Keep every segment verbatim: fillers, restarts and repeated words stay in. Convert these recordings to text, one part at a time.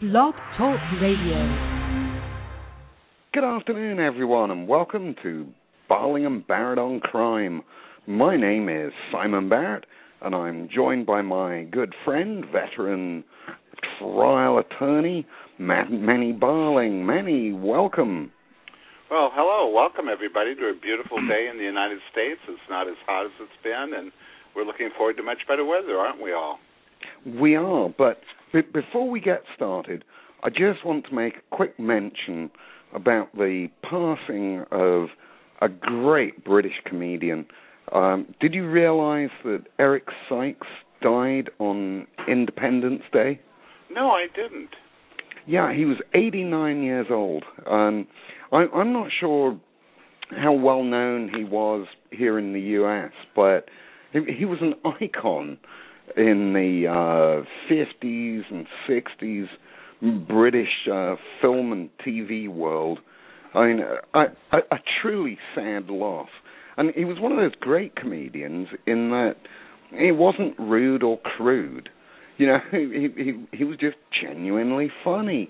Blog Talk Radio. Good afternoon, everyone, and welcome to Barling and Barrett on Crime. My name is Simon Barrett, and I'm joined by my good friend, veteran trial attorney, Manny Barling. Manny, welcome. Well, hello. Welcome, everybody, to a beautiful day in the United States. It's not as hot as it's been, and we're looking forward to much better weather, aren't we all? We are, but before we get started, I just want to make a quick mention about the passing of a great British comedian. Um, did you realize that Eric Sykes died on Independence Day? No, I didn't. Yeah, he was eighty-nine years old. Um, I, I'm not sure how well known he was here in the U S, but he, he was an icon in the uh, fifties and sixties British uh, film and T V world. I mean, a, a, a truly sad loss. And he was one of those great comedians in that he wasn't rude or crude. You know, he he, he was just genuinely funny.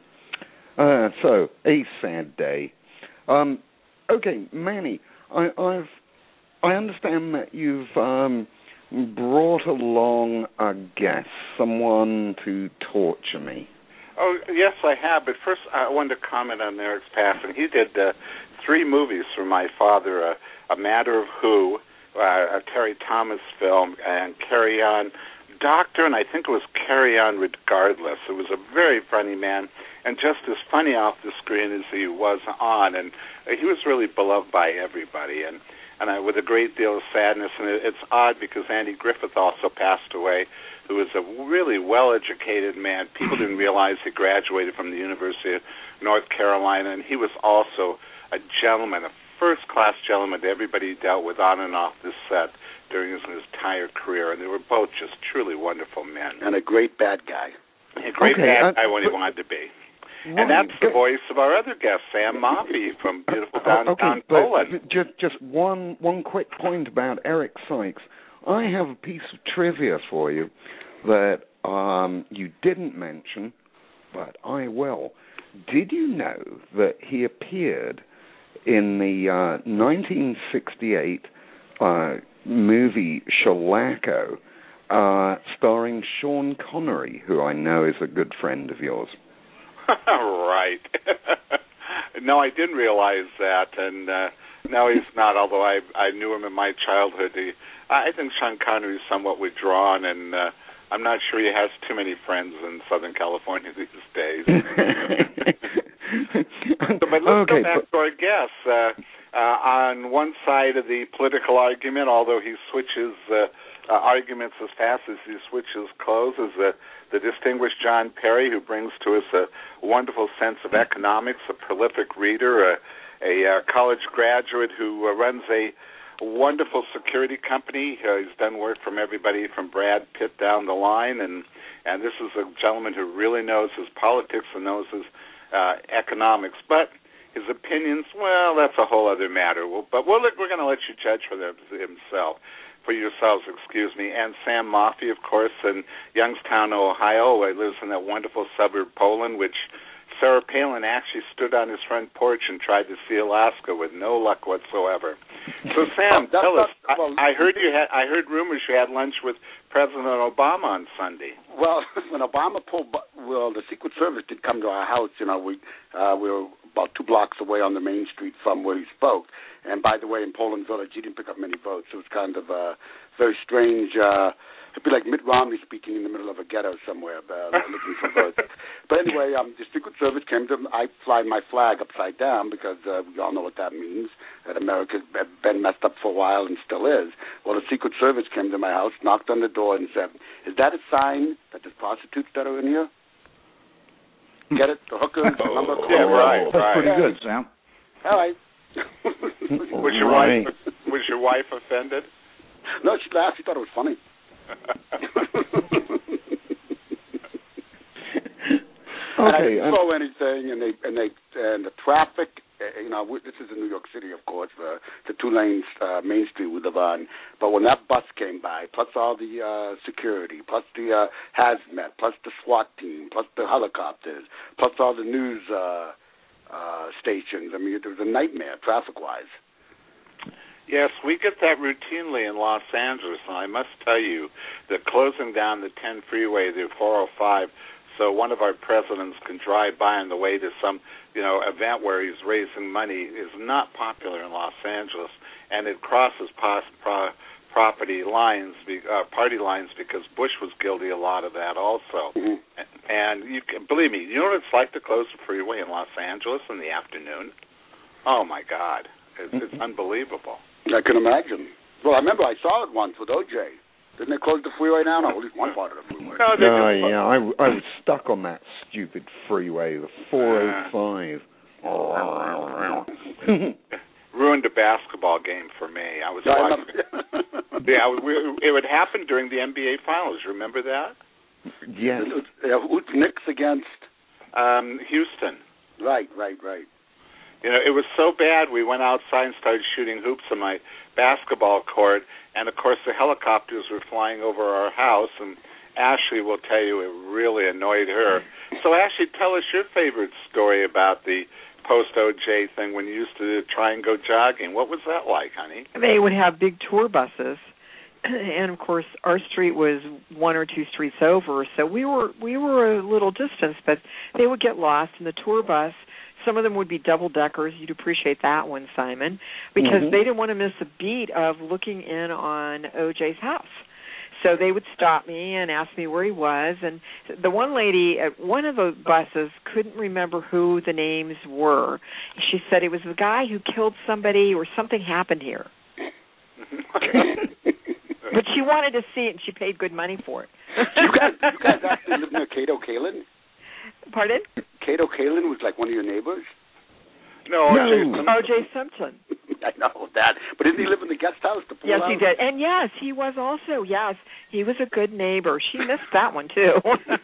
Uh, so, a sad day. Um, okay, Manny, I, I've I understand that you've um, brought along a guest, someone to torture me. Oh, yes, I have. But first, I wanted to comment on Eric's passing. He did uh, three movies for my father, uh, A Matter of Who, uh, a Terry Thomas film, and Carry On Doctor, and I think it was Carry On Regardless. It was a very funny man, and just as funny off the screen as he was on, and he was really beloved by everybody, and and I, with a great deal of sadness. And it, it's odd because Andy Griffith also passed away, who was a really well-educated man. People didn't realize he graduated from the University of North Carolina, and he was also a gentleman, a first-class gentleman to everybody he dealt with on and off this set during his entire career, and they were both just truly wonderful men. And a great bad guy. A great okay, bad uh, guy when he wanted to be. Right. And that's the voice of our other guest, Sam Maffei, from beautiful downtown okay, but Poland. Just, just one, one quick point about Eric Sykes. I have a piece of trivia for you that um, you didn't mention, but I will. Did you know that he appeared in the uh, nineteen sixty-eight uh, movie Shalako, uh, starring Sean Connery, who I know is a good friend of yours? Right. No, I didn't realize that, and uh, no, he's not, although I I knew him in my childhood. He, I think Sean Connery is somewhat withdrawn, and uh, I'm not sure he has too many friends in Southern California these days. So, but let's okay, go back but... to our guest. Uh, uh, on one side of the political argument, although he switches uh, uh, arguments as fast as he switches clothes, is uh, the distinguished John Perry, who brings to us a wonderful sense of economics, a prolific reader, a, a uh, college graduate who uh, runs a wonderful security company. Uh, he's done work from everybody from Brad Pitt down the line, and, and this is a gentleman who really knows his politics and knows his uh, economics. But his opinions, well, that's a whole other matter. Well, but we'll, we're going to let you judge for them himself. For yourselves, excuse me. And Sam Maffei, of course, in Youngstown, Ohio. He lives in that wonderful suburb, Poland, which Sarah Palin actually stood on his front porch and tried to see Alaska with no luck whatsoever. So, Sam, oh, tell us. Not, well, I, I heard you had. I heard rumors you had lunch with President Obama on Sunday. Well, when Obama pulled, well, the Secret Service did come to our house. You know, we uh, we were about two blocks away on the main street from where he spoke. And by the way, in Poland Village, he didn't pick up many votes. It was kind of a very strange. Uh, it'd be like Mitt Romney speaking in the middle of a ghetto somewhere, uh, looking for votes. But anyway, um, the Secret Service came to. I fly my flag upside down because uh, we all know what that means. That America's been messed up for a while and still is. Well, the Secret Service came to my house, knocked on the door, and said, "Is that a sign that there's prostitutes that are in here?" Get it? The hookers, the number. Yeah, right, That's right. pretty good, Sam. All right. Was your Right. wife was your wife offended? No, she laughed. She thought it was funny. and I Okay, didn't and- throw anything, and they and they and the traffic. uh, You know, we- this is in New York City, of course, the the two lanes uh, Main Street we live on. But when that bus came by, plus all the uh, security, plus the uh, hazmat, plus the SWAT team, plus the helicopters, plus all the news uh, uh, stations. I mean, it was a nightmare traffic-wise. Yes, we get that routinely in Los Angeles, and I must tell you that closing down the ten freeway, the four oh five, so one of our presidents can drive by on the way to some, you know, event where he's raising money is not popular in Los Angeles, and it crosses pos- pro- property lines, be- uh, party lines, because Bush was guilty a lot of that also. Mm-hmm. And you can, believe me, you know what it's like to close the freeway in Los Angeles in the afternoon? Oh my God, it's, it's unbelievable. I can imagine. Well, I remember I saw it once with O J. Didn't they close the freeway down? No, at least one part of the freeway. No, they Oh, just- yeah, I, I was stuck on that stupid freeway, the four oh five. Ruined a basketball game for me. I was Yeah, I watching. remember. Yeah, we, it would happen during the N B A Finals. Remember that? Yes. It was, uh, who's Knicks against? Um, Houston. Right, right, right. You know, it was so bad we went outside and started shooting hoops on my basketball court, and of course the helicopters were flying over our house, and Ashley will tell you it really annoyed her. So Ashley, tell us your favorite story about the post-O J thing when you used to try and go jogging. What was that like, honey? They would have big tour buses, and of course our street was one or two streets over, so we were we were a little distance, but they would get lost in the tour bus. Some of them would be double-deckers. You'd appreciate that one, Simon, because Mm-hmm. they didn't want to miss a beat of looking in on O J's house. So they would stop me and ask me where he was. And the one lady at one of the buses couldn't remember who the names were. She said it was the guy who killed somebody or something happened here. But she wanted to see it, and she paid good money for it. you guys, you guys actually live near Cato Kalin? Pardon? Cato Kalin was like one of your neighbors? No, No. O J Simpson. O J Simpson. I know that. But didn't he live in the guest house? The pool Yes, house? he did. And yes, he was also, yes, he was a good neighbor. She missed that one, too.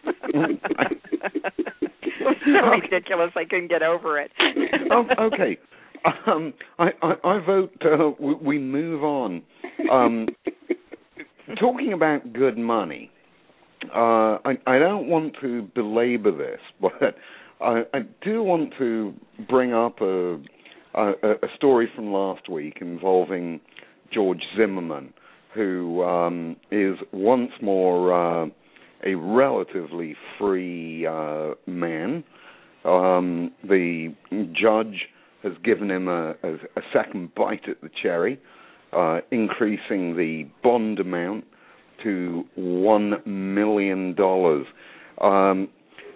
It was so ridiculous, I couldn't get over it. Oh, okay. Um, I, I, I vote uh, we, we move on. Um, talking about good money, uh, I, I don't want to belabor this, but I, I do want to bring up a, a, a story from last week involving George Zimmerman, who um, is once more uh, a relatively free uh, man. Um, the judge has given him a, a, a second bite at the cherry, uh, increasing the bond amount to one million dollars. Um,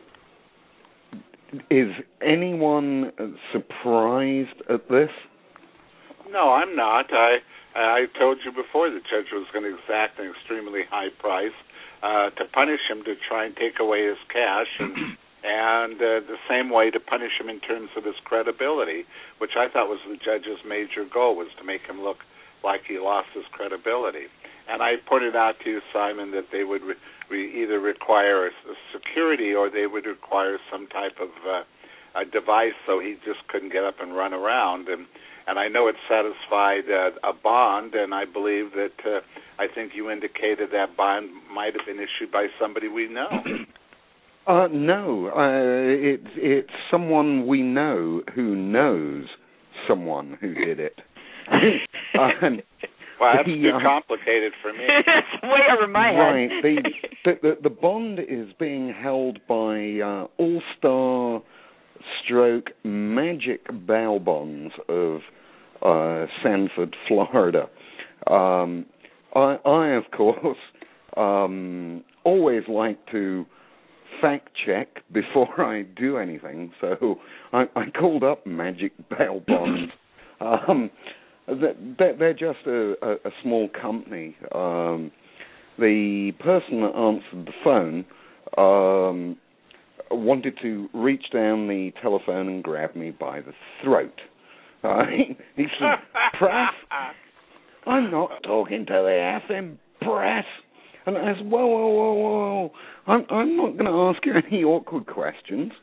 is anyone surprised at this? No, I'm not. I I told you before the judge was going to exact an extremely high price uh, to punish him, to try and take away his cash, and and uh, the same way to punish him in terms of his credibility, which I thought was the judge's major goal, was to make him look like he lost his credibility. And I pointed out to you, Simon, that they would re- re- either require a, a security or they would require some type of uh, a device so he just couldn't get up and run around. And and I know it satisfied uh, a bond, and I believe that uh, I think you indicated that bond might have been issued by somebody we know. Uh, no, uh, it's it's someone we know who knows someone who did it. um, Well, that's the, too um, complicated for me. It's way over my right, head. the, the, the the bond is being held by uh, All Star Stroke Magic Bail Bonds of uh, Sanford, Florida. Um, I, I, of course, um, always like to fact check before I do anything, so I, I called up Magic Bail Bonds. um, they're, they're just a, a, a small company. Um, the person that answered the phone um, wanted to reach down the telephone and grab me by the throat. Uh, he said, "Press? I'm not talking to the effing press." And I said, whoa, whoa, whoa, whoa, I'm, I'm not going to ask you any awkward questions.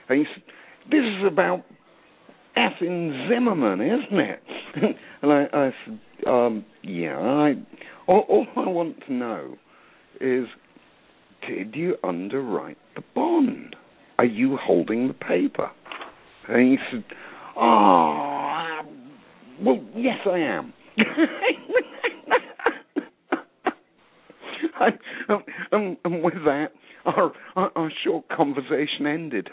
And he said, this is about effing Zimmerman, isn't it? And I, I said, um, yeah, I, all, all I want to know is, did you underwrite the bond? Are you holding the paper? And he said, oh, well, yes, I am. I, um, and with that, our, our, our short conversation ended.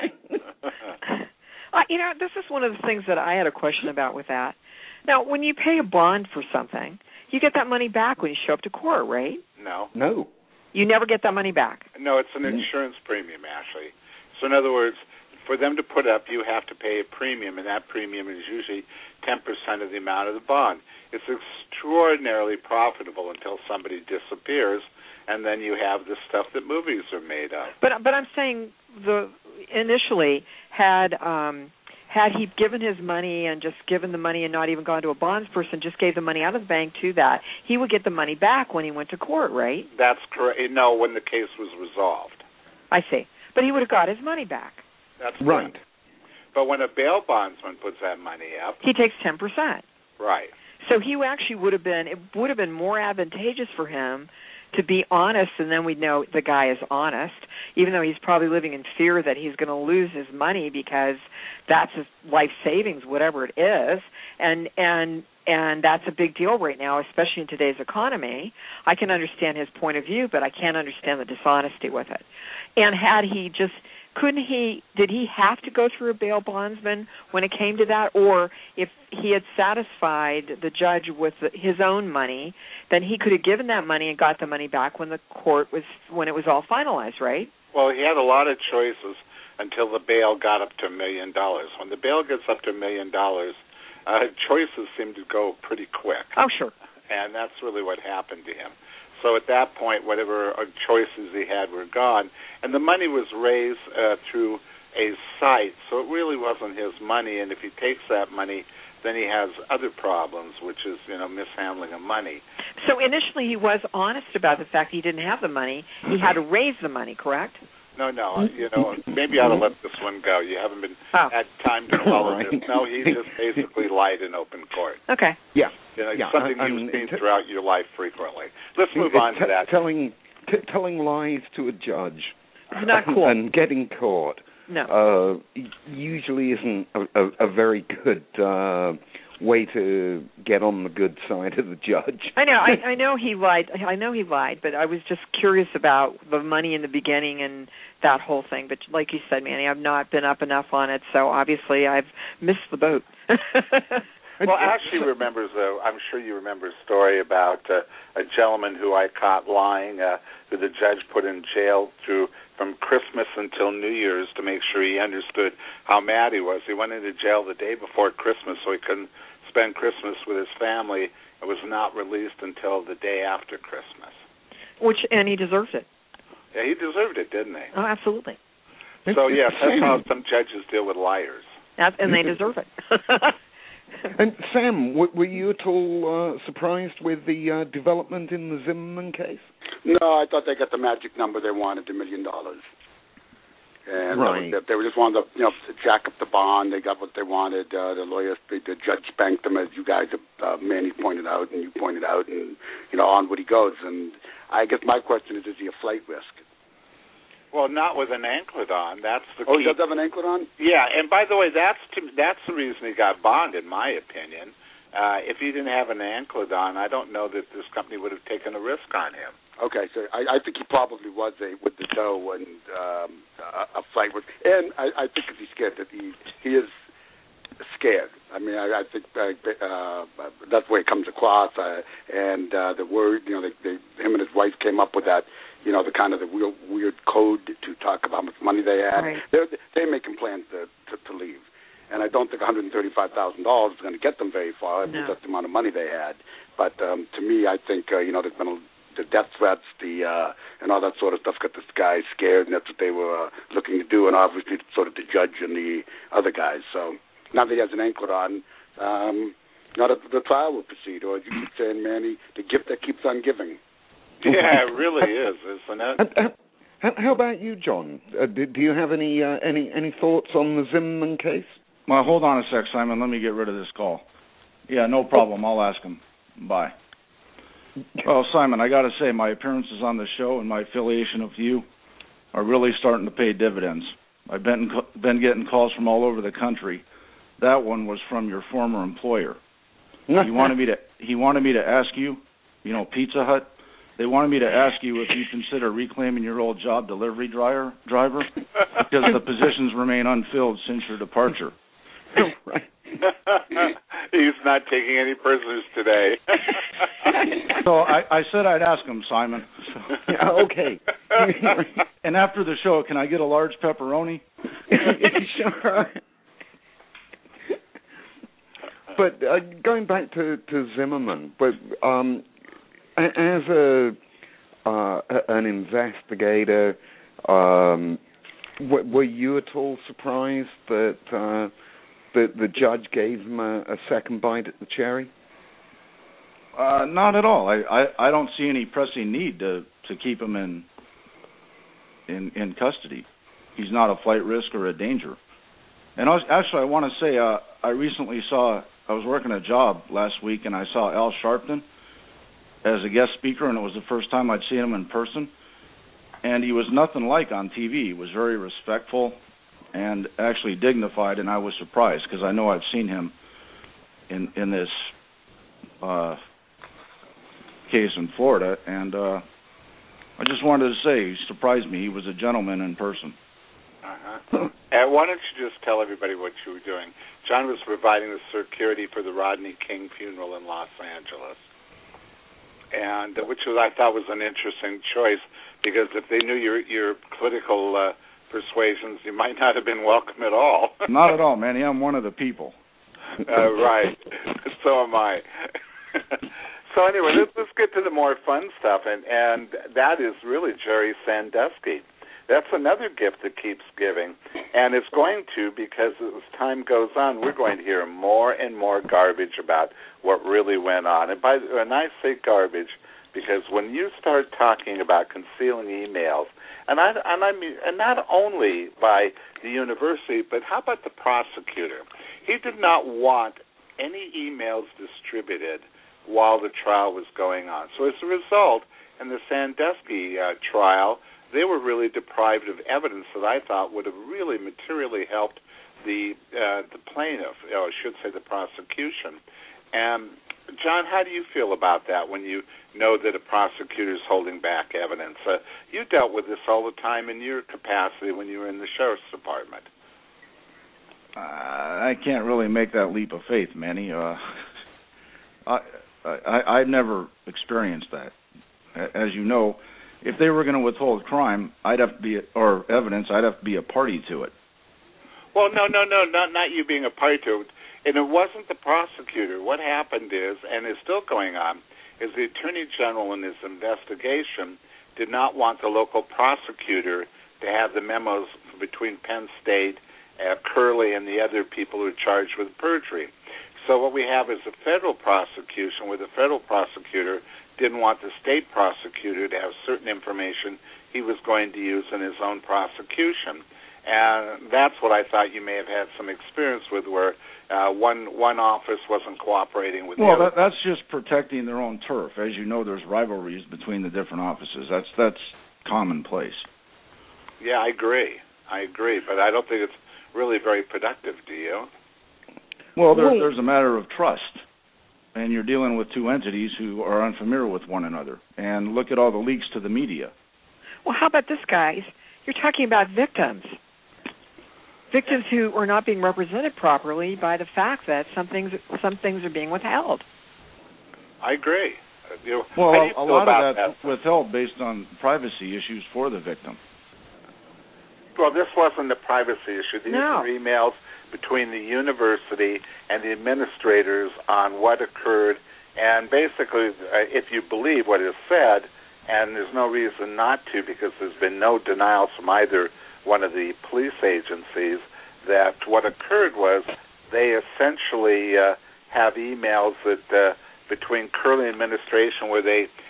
uh, you know, this is one of the things that I had a question about with that. Now, when you pay a bond for something, you get that money back when you show up to court, right? No. No. You never get that money back? No, it's an insurance premium, Ashley. So in other words, for them to put up, you have to pay a premium, and that premium is usually ten percent of the amount of the bond. It's extraordinarily profitable until somebody disappears, and then you have the stuff that movies are made of. But but I'm saying the initially had um, had he given his money and just given the money and not even gone to a bonds person, just gave the money out of the bank to that, he would get the money back when he went to court, right? That's correct. No, when the case was resolved. I see. But he would have got his money back. That's right. Correct. But when a bail bondsman puts that money up, he takes ten percent. Right. So he actually would have been, it would have been more advantageous for him to be honest, and then we'd know the guy is honest, even though he's probably living in fear that he's going to lose his money because that's his life savings, whatever it is, and and and that's a big deal right now, especially in today's economy. I can understand his point of view, but I can't understand the dishonesty with it. And had he just, couldn't he, did he have to go through a bail bondsman when it came to that? Or if he had satisfied the judge with his own money, then he could have given that money and got the money back when the court was, when it was all finalized, right? Well, he had a lot of choices until the bail got up to a million dollars. When the bail gets up to a million dollars, uh, choices seem to go pretty quick. Oh, sure. And that's really what happened to him. So at that point, whatever choices he had were gone. And the money was raised uh, through a site, so it really wasn't his money. And if he takes that money, then he has other problems, which is, you know, mishandling of money. So initially he was honest about the fact he didn't have the money. He had to raise the money, correct? No, no, you know, maybe I ought to let this one go. You haven't been oh. had time to follow right. this. No, he just basically lied in open court. Okay. Yeah. You know, yeah. something I, you've seen t- throughout your life frequently. Let's move t- on to that. Telling, t- telling lies to a judge. It's not cool. And getting caught. No. Uh, usually isn't a, a, a very good uh, way to get on the good side of the judge. I know, I, I know he lied. I know he lied, but I was just curious about the money in the beginning and that whole thing. But like you said, Manny, I've not been up enough on it, so obviously I've missed the boat. Well, Ashley remembers, uh, I'm sure you remember a story about uh, a gentleman who I caught lying, uh, who the judge put in jail through from Christmas until New Year's to make sure he understood how mad he was. He went into jail the day before Christmas so he couldn't spend Christmas with his family. It was not released until the day after Christmas. Which, and he deserves it. Yeah, he deserved it, didn't he? Oh, absolutely. So, yes, that's how some judges deal with liars. That, and they deserve it. And Sam, w- were you at all uh, surprised with the uh, development in the Zimmerman case? No, I thought they got the magic number they wanted, a million dollars. And right. they, they just wanted to, you know, jack up the bond. They got what they wanted. Uh, the lawyers, the, the judge spanked them, as you guys, uh, Manny pointed out, and you pointed out, and, you know, on what he goes. And I guess my question is, is he a flight risk? Well, not with an anklet on. That's the oh, key. he does have an anklet on? Yeah, and by the way, that's to, that's the reason he got bond, in my opinion. Uh, if he didn't have an anklet on, I don't know that this company would have taken a risk on him. Okay, so I, I think he probably was a with the toe and um, a, a flight risk, and I, I think if he's scared, that he he is scared. I mean, I, I think uh, uh, that's the way it comes across. Uh, and uh, the word, you know, they, they, him and his wife came up with that. You know, the kind of the real weird code to talk about how much money they had. Right. They're they're making plans to, to to leave, and I don't think one hundred thirty-five thousand dollars is going to get them very far. No. That's the amount of money they had. But um, to me, I think uh, you know, there's been a, the death threats, the uh, and all that sort of stuff got this guy scared, and that's what they were uh, looking to do. And obviously, sort of the judge and the other guys. So now that he has an anklet on, um, now that the trial will proceed, or as you keep saying, Manny, the gift that keeps on giving. Yeah, it really is, isn't it? And, How, how about you, John? Uh, do, do you have any uh, any any thoughts on the Zimmerman case? Well, hold on a sec, Simon. Let me get rid of this call. Yeah, no problem. I'll ask him. Bye. Well, Simon, I got to say, my appearances on the show and my affiliation with you are really starting to pay dividends. I've been been getting calls from all over the country. That one was from your former employer. He wanted me to he wanted me to ask you, you know, Pizza Hut. They wanted me to ask you if you consider reclaiming your old job, delivery driver, driver, because the positions remain unfilled since your departure. Right. He's not taking any prisoners today. So I, I said I'd ask him, Simon. So. Yeah, okay. And after the show, can I get a large pepperoni? Sure. But uh, going back to, to Zimmerman, but um, as a uh, an investigator, um, w- were you at all surprised that uh, the the judge gave him a, a second bite at the cherry? Uh, not at all. I, I, I don't see any pressing need to, to keep him in, in in custody. He's not a flight risk or a danger. And I was, actually, I want to say uh, I recently saw. I was working a job last week, and I saw Al Sharpton as a guest speaker, and it was the first time I'd seen him in person. And he was nothing like on T V. He was very respectful and actually dignified, and I was surprised because I know I've seen him in in this uh, case in Florida, and uh, I just wanted to say he surprised me. He was a gentleman in person. Uh-huh. And why don't you just tell everybody what you were doing? John was providing the security for the Rodney King funeral in Los Angeles, and uh, which was, I thought was an interesting choice because if they knew your your political uh, persuasions, you might not have been welcome at all. Not at all, Manny. I'm one of the people. uh, right. So am I. So anyway, let's, let's get to the more fun stuff, and, and that is really Jerry Sandusky. That's another gift that keeps giving, and it's going to, because as time goes on, we're going to hear more and more garbage about what really went on. And by and I say garbage because when you start talking about concealing emails, and I and I mean, and not only by the university, but how about the prosecutor? He did not want any emails distributed while the trial was going on. So as a result, in the Sandusky uh, trial, they were really deprived of evidence that I thought would have really materially helped the uh, the plaintiff, or I should say the prosecution. And, John, how do you feel about that when you know that a prosecutor is holding back evidence? Uh, you dealt with this all the time in your capacity when you were in the sheriff's department. Uh, I can't really make that leap of faith, Manny. Uh, I, I, I've never experienced that. As you know, if they were going to withhold crime, I'd have to be, or evidence, I'd have to be a party to it. Well, no, no, no, not not you being a party to it. And it wasn't the prosecutor. What happened is, and is still going on, is the Attorney General in his investigation did not want the local prosecutor to have the memos between Penn State, uh, Curley, and the other people who are charged with perjury. So what we have is a federal prosecution where the federal prosecutor didn't want the state prosecutor to have certain information he was going to use in his own prosecution. And that's what I thought you may have had some experience with, where uh, one one office wasn't cooperating with well, the other. Well, that, that's just protecting their own turf. As you know, there's rivalries between the different offices. That's that's commonplace. Yeah, I agree. I agree, but I don't think it's really very productive, do you? Well, there, there's a matter of trust. And you're dealing with two entities who are unfamiliar with one another. And look at all the leaks to the media. Well, how about this, guys? You're talking about victims. Victims who are not being represented properly by the fact that some things some things are being withheld. I agree. You know, well, how do you a, a feel lot about of that's that? withheld based on privacy issues for the victim. Well, this wasn't a privacy issue. These no. were emails between the university and the administrators on what occurred. And basically, uh, if you believe what is said, and there's no reason not to because there's been no denial from either one of the police agencies, that what occurred was they essentially uh, have emails that uh, between Curley administration where they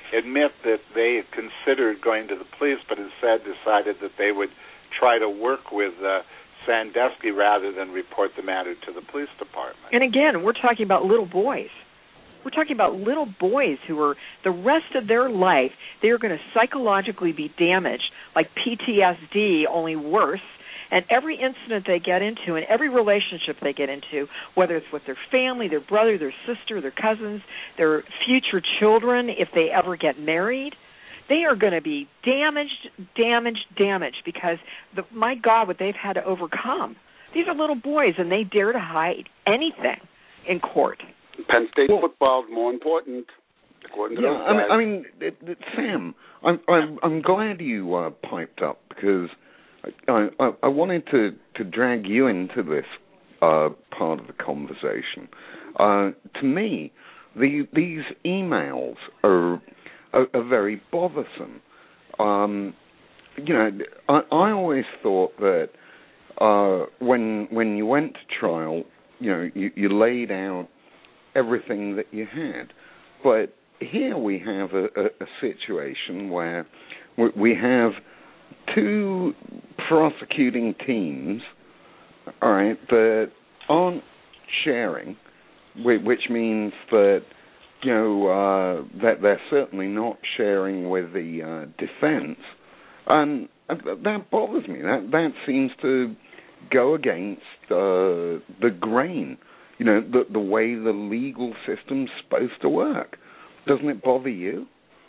admit that they had considered going to the police, but instead decided that they would try to work with uh, Sandusky rather than report the matter to the police department. And again, we're talking about little boys. We're talking about little boys who are, the rest of their life, they are going to psychologically be damaged, like P T S D, only worse. And every incident they get into and every relationship they get into, whether it's with their family, their brother, their sister, their cousins, their future children, if they ever get married, they are going to be damaged, damaged, damaged because, the, my God, what they've had to overcome. These are little boys, and they dare to hide anything in court. Penn State well, football is more important, according to yeah, those I mean, guys. I mean it, it, Sam, I'm, I'm, I'm glad you uh, piped up because I, I, I wanted to, to drag you into this uh, part of the conversation. Uh, to me, the, these emails are, are, are very bothersome. Um, you know, I, I always thought that uh, when when you went to trial, you know, you, you laid out everything that you had, but here we have a, a, a situation where we have two prosecuting teams, all right, that aren't sharing, which means that, you know, uh, that they're certainly not sharing with the uh, defense, and that bothers me. That that seems to go against uh, the grain, you know, the the way the legal system's supposed to work. Doesn't it bother you?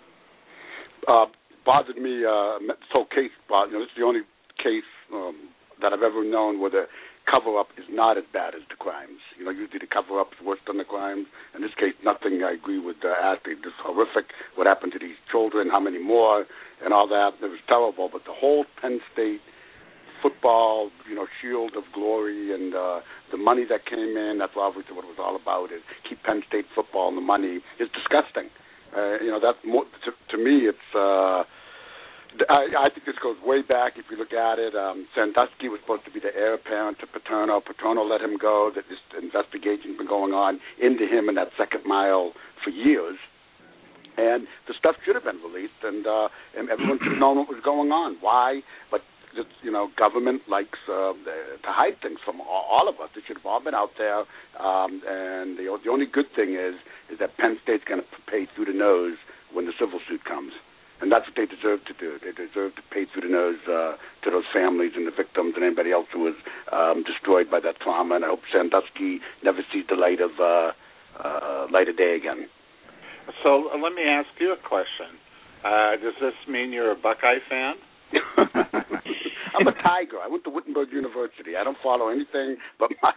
Uh, bothered me. Uh, this whole case, you know, this is the only case um, that I've ever known where the cover-up is not as bad as the crimes. You know, usually the cover-up is worse than the crimes. In this case, nothing. I agree with uh, Ashley. It's horrific what happened to these children, how many more, and all that. It was terrible. But the whole Penn State football, you know, shield of glory and uh, the money that came in, that's obviously what it was all about, is keep Penn State football and the money, is disgusting. Uh, you know, that's more, to, to me, it's, uh, I, I think this goes way back if you look at it. Um, Sandusky was supposed to be the heir apparent to Paterno. Paterno let him go. That this investigation's been going on into him in that second mile for years. And the stuff should have been released, and, uh, and everyone should have known what was going on. Why? But It's, you know, government likes uh, to hide things from all of us. It should have all been out there. Um, and the, the only good thing is is that Penn State's going to pay through the nose when the civil suit comes. And that's what they deserve to do. They deserve to pay through the nose uh, to those families and the victims and anybody else who was um, destroyed by that trauma. And I hope Sandusky never sees the light of uh, uh, light of day again. So uh, let me ask you a question. Uh, does this mean you're a Buckeye fan? I'm a Tiger. I went to Wittenberg University. I don't follow anything but my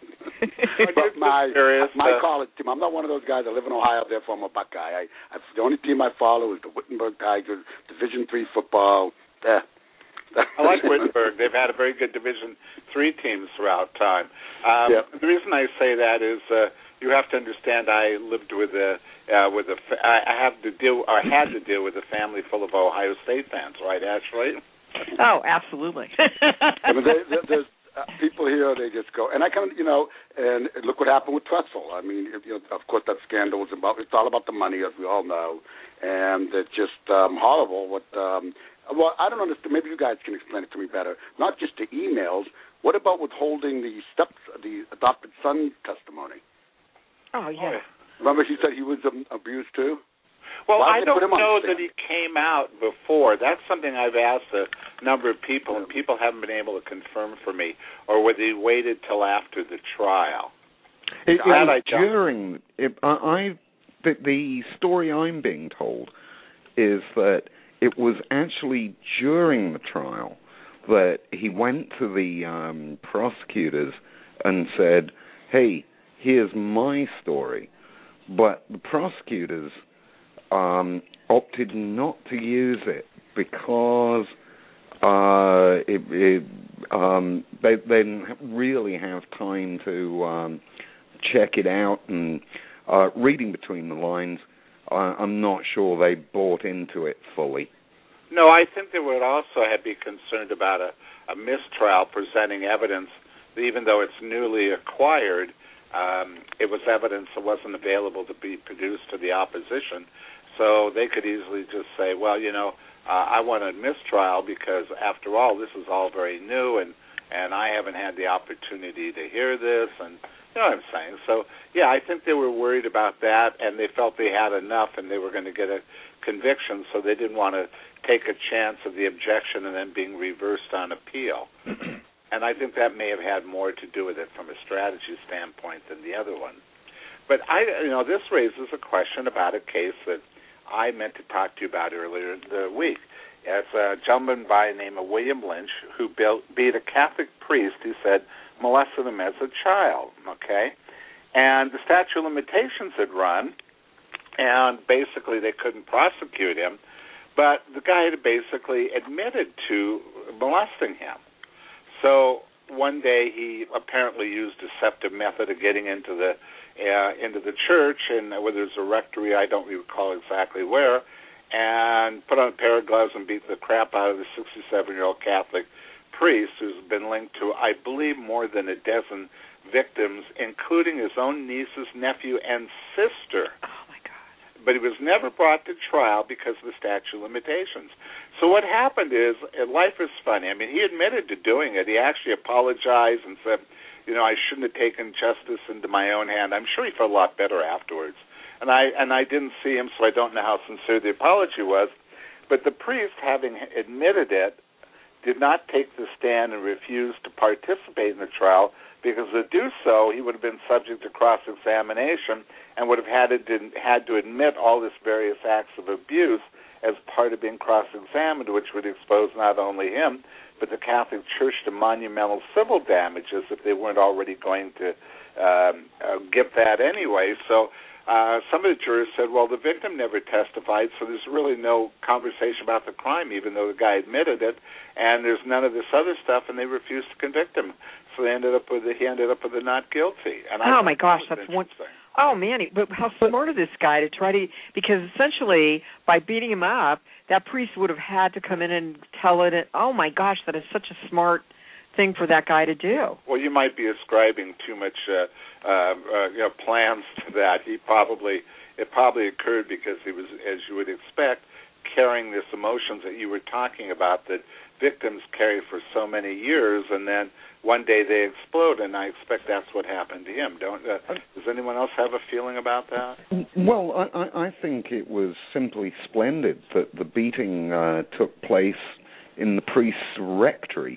but my my college team. I'm not one of those guys that live in Ohio, therefore I'm a Buckeye. I, I, the only team I follow is the Wittenberg Tigers, Division three football. Eh. I like Wittenberg. They've had a very good Division three teams throughout time. Um, yep. The reason I say that is uh, you have to understand. I lived with a uh, with a. I have to deal. Or had to deal with a family full of Ohio State fans, right, Ashley? Oh, absolutely. I mean, they, they, there's uh, people here. They just go, and I kind of, you know, and look what happened with Trustful. I mean, you know, of course, that scandal was about. It's all about the money, as we all know, and it's just um, horrible. What? Um, well, I don't understand. Maybe you guys can explain it to me better. Not just the emails. What about withholding the step, the adopted son testimony? Oh yeah. Remember, he said he was um, abused too. Well, Why I don't know that he came out before. That's something I've asked a number of people, and people haven't been able to confirm for me, or whether he waited till after the trial. It, it I was during. It, I, I the, the story I'm being told is that it was actually during the trial that he went to the um, prosecutors and said, "Hey, here's my story," but the prosecutors Um, opted not to use it because uh, it, it, um, they, they didn't really have time to um, check it out. And uh, reading between the lines, uh, I'm not sure they bought into it fully. No, I think they would also have be concerned about a, a mistrial presenting evidence, that even though it's newly acquired, um, it was evidence that wasn't available to be produced to the opposition. So they could easily just say, well, you know, uh, I want a mistrial because, after all, this is all very new, and, and I haven't had the opportunity to hear this, and you know what I'm saying. So, yeah, I think they were worried about that, and they felt they had enough, and they were going to get a conviction, so they didn't want to take a chance of the objection and then being reversed on appeal. And I think that may have had more to do with it from a strategy standpoint than the other one. But I, you know, this raises a question about a case that I meant to talk to you about earlier in the week. It's a gentleman by the name of William Lynch who built, beat a Catholic priest who said molested him as a child, okay? And the statute of limitations had run, and basically they couldn't prosecute him, but the guy had basically admitted to molesting him. So one day he apparently used a deceptive method of getting into the uh, into the church, and whether it was a rectory, I don't recall exactly where, and put on a pair of gloves and beat the crap out of the sixty-seven-year-old Catholic priest who's been linked to, I believe, more than a dozen victims, including his own niece's nephew and sister. Oh, my God. But he was never brought to trial because of the statute of limitations. So what happened is, life is funny. I mean, he admitted to doing it. He actually apologized and said, you know, I shouldn't have taken justice into my own hand. I'm sure he felt a lot better afterwards. And I and I didn't see him, so I don't know how sincere the apology was. But the priest, having admitted it, did not take the stand and refused to participate in the trial, because to do so, he would have been subject to cross-examination and would have had to, had to admit all these various acts of abuse as part of being cross-examined, which would expose not only him, but the Catholic Church to monumental civil damages if they weren't already going to um, uh, give that anyway. So uh, some of the jurors said, well, the victim never testified, so there's really no conversation about the crime, even though the guy admitted it, and there's none of this other stuff, and they refused to convict him. So they ended up with a, he ended up with a not guilty. And I oh my gosh, that that's one. interesting. Oh man, he, but how smart of this guy to try to, because essentially by beating him up, that priest would have had to come in and tell it. Oh my gosh, that is such a smart thing for that guy to do. Well, you might be ascribing too much uh, uh, uh, you know, plans to that. He probably it probably occurred because he was, as you would expect, carrying this emotions that you were talking about that victims carry for so many years, and then one day they explode, and I expect that's what happened to him. Don't uh, does anyone else have a feeling about that? Well, I, I think it was simply splendid that the beating uh, took place in the priest's rectory.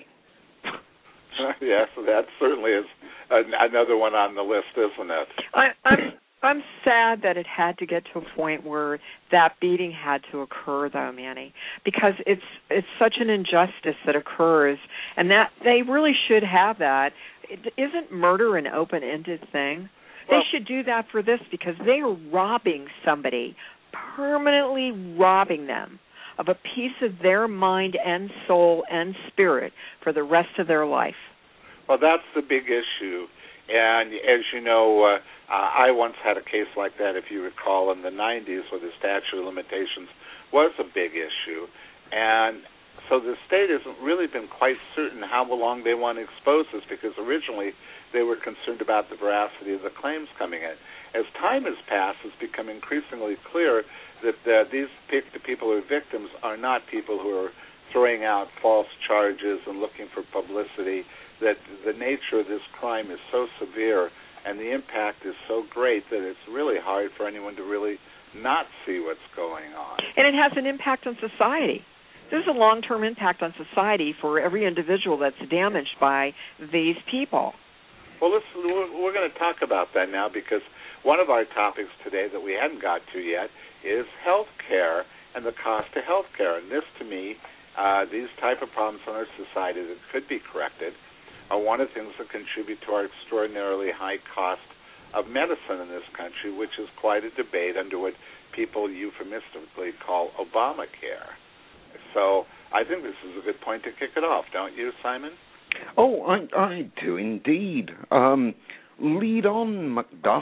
Yes, that certainly is another one on the list, isn't it? I, I'm I'm sad that it had to get to a point where that beating had to occur, though, Manny, because it's it's such an injustice that occurs, and that they really should have that. It, isn't murder an open-ended thing? Well, they should do that for this, because they are robbing somebody, permanently robbing them of a piece of their mind and soul and spirit for the rest of their life. Well, that's the big issue. And as you know, uh, uh, I once had a case like that, if you recall, in the nineties, where the statute of limitations was a big issue. And so the state hasn't really been quite certain how long they want to expose this, because originally they were concerned about the veracity of the claims coming in. As time has passed, it's become increasingly clear that uh, these pe- the people who are victims are not people who are throwing out false charges and looking for publicity, that the nature of this crime is so severe and the impact is so great that it's really hard for anyone to really not see what's going on. And it has an impact on society. There's a long-term impact on society for every individual that's damaged by these people. Well, let's, we're going to talk about that now, because one of our topics today that we hadn't got to yet is health care and the cost of health care. And this, to me, uh, these type of problems in our society that could be corrected are one of the things that contribute to our extraordinarily high cost of medicine in this country, which is quite a debate under what people euphemistically call Obamacare. So I think this is a good point to kick it off, don't you, Simon? Oh, I, I do indeed. Um, lead on, Macduff.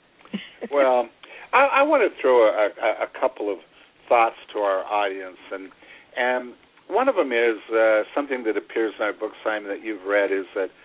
Well, I, I want to throw a, a, a couple of thoughts to our audience, and and one of them is uh, something that appears in our book, Simon, that you've read, is that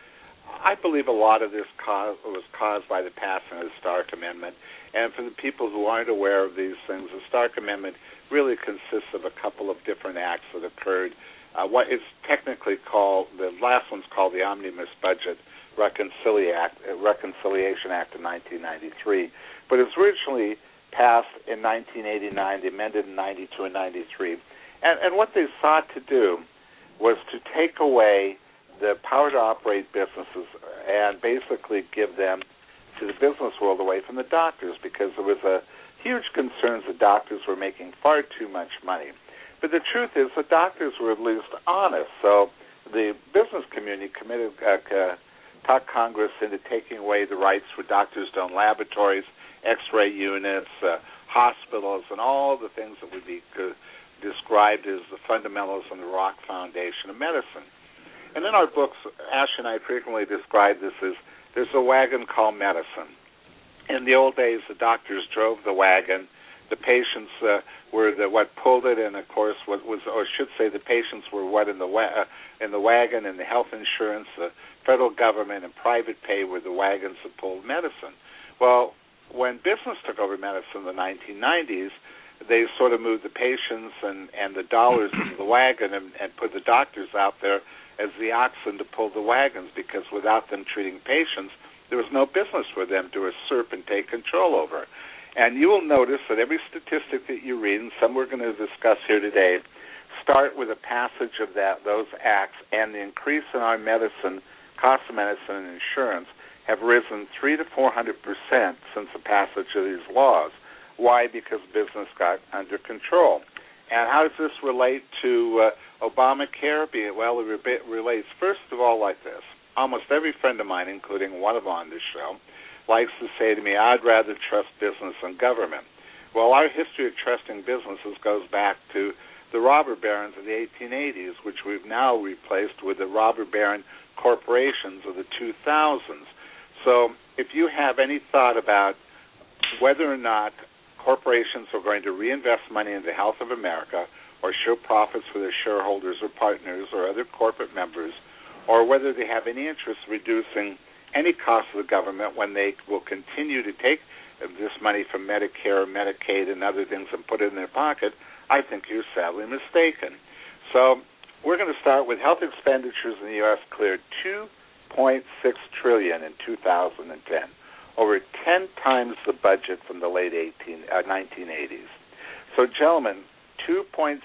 I believe a lot of this cause, was caused by the passing of the Stark Amendment. And for the people who aren't aware of these things, the Stark Amendment really consists of a couple of different acts that occurred. Uh, what is technically called, the last one's called the Omnibus Budget Reconcilia Act, uh, Reconciliation Act of nineteen ninety-three. But it was originally passed in nineteen eighty-nine, they amended in ninety-two and ninety-three. And, and what they sought to do was to take away the power to operate businesses and basically give them to the business world away from the doctors, because there was a huge concern that doctors were making far too much money. But the truth is the doctors were at least honest. So the business community committed, uh, uh, talked Congress into taking away the rights for doctors to own laboratories, X-ray units, uh, hospitals, and all the things that would be uh, described as the fundamentals and the rock foundation of medicine. And in our books, Ash and I frequently describe this as there's a wagon called medicine. In the old days, the doctors drove the wagon. The patients uh, were the what pulled it, and of course, what was, or should say, the patients were what in the wa- uh, in the wagon, and the health insurance, the federal government, and private pay were the wagons that pulled medicine. Well, when business took over medicine in the nineteen nineties, they sort of moved the patients and, and the dollars into the wagon and, and put the doctors out there as the oxen to pull the wagons, because without them treating patients, there was no business for them to usurp and take control over. And you will notice that every statistic that you read, and some we're going to discuss here today, start with a passage of that those acts, and the increase in our medicine, cost of medicine and insurance, have risen three to four hundred percent since the passage of these laws. Why? Because business got under control. And how does this relate to uh, Obamacare? Well, it relates, first of all, like this. Almost every friend of mine, including one of them on this show, likes to say to me, I'd rather trust business than government. Well, our history of trusting businesses goes back to the robber barons of the eighteen eighties, which we've now replaced with the robber baron corporations of the two thousands. So if you have any thought about whether or not corporations are going to reinvest money in the health of America or show profits for their shareholders or partners or other corporate members, or whether they have any interest in reducing any cost of the government when they will continue to take this money from Medicare, Medicaid, and other things and put it in their pocket, I think you're sadly mistaken. So we're going to start with health expenditures in the U S cleared two point six trillion dollars in two thousand ten. Over ten times the budget from the late eighteen, uh, nineteen eighties. So, gentlemen, two point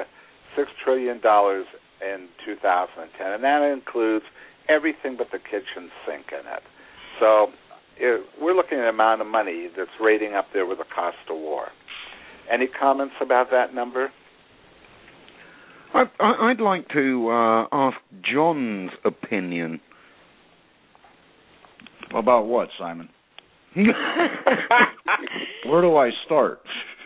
six trillion dollars in two thousand ten, and that includes everything but the kitchen sink in it. So it, we're looking at an amount of money that's rating up there with the cost of war. Any comments about that number? I, I, I'd like to uh, ask John's opinion. About what, Simon? Where do I start?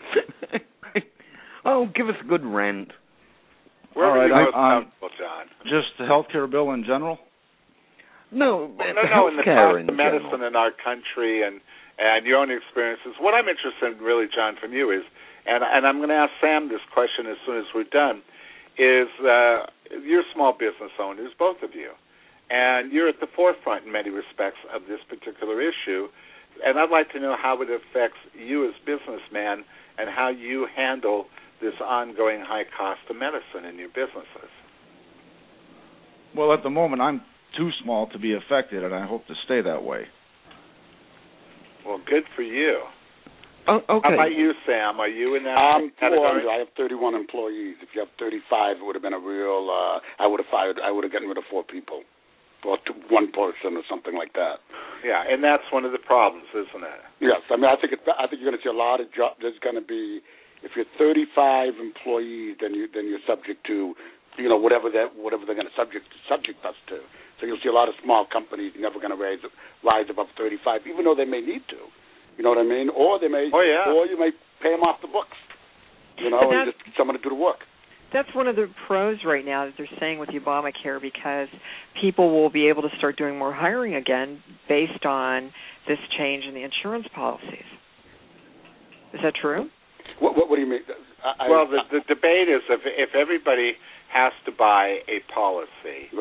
Oh, give us a good rant. Where are you most comfortable, John? Just the health care bill in general? No, well, no, no, in the cost in of medicine in our country and, and your own experiences. What I'm interested in, really, John, from you is, and, and I'm going to ask Sam this question as soon as we're done, is uh, you're small business owners, both of you, and you're at the forefront in many respects of this particular issue. And I'd like to know how it affects you as businessman and how you handle this ongoing high cost of medicine in your businesses. Well, at the moment, I'm too small to be affected, and I hope to stay that way. Well, good for you. Oh, okay. How about you, Sam? Are you in that I'm category? I have thirty-one employees. If you have thirty-five, it would have been a real. Uh, I would have fired. I would have gotten rid of four people, or two, one person, or something like that. Yeah, and that's one of the problems, isn't it? Yes, I mean, I think it, I think you're going to see a lot of jobs. There's going to be, if you're thirty-five employees, then you then you're subject to, you know, whatever that whatever they're going to subject subject us to. So you'll see a lot of small companies never going to rise rise above thirty-five, even though they may need to. You know what I mean? Or they may, oh, yeah. or you may pay them off the books. You know, and just get someone to do the work. That's one of the pros right now that they're saying with the Obamacare, because people will be able to start doing more hiring again based on this change in the insurance policies. Is that true? What, what, what do you mean? I, well, the, the debate is if if everybody has to buy a policy, right,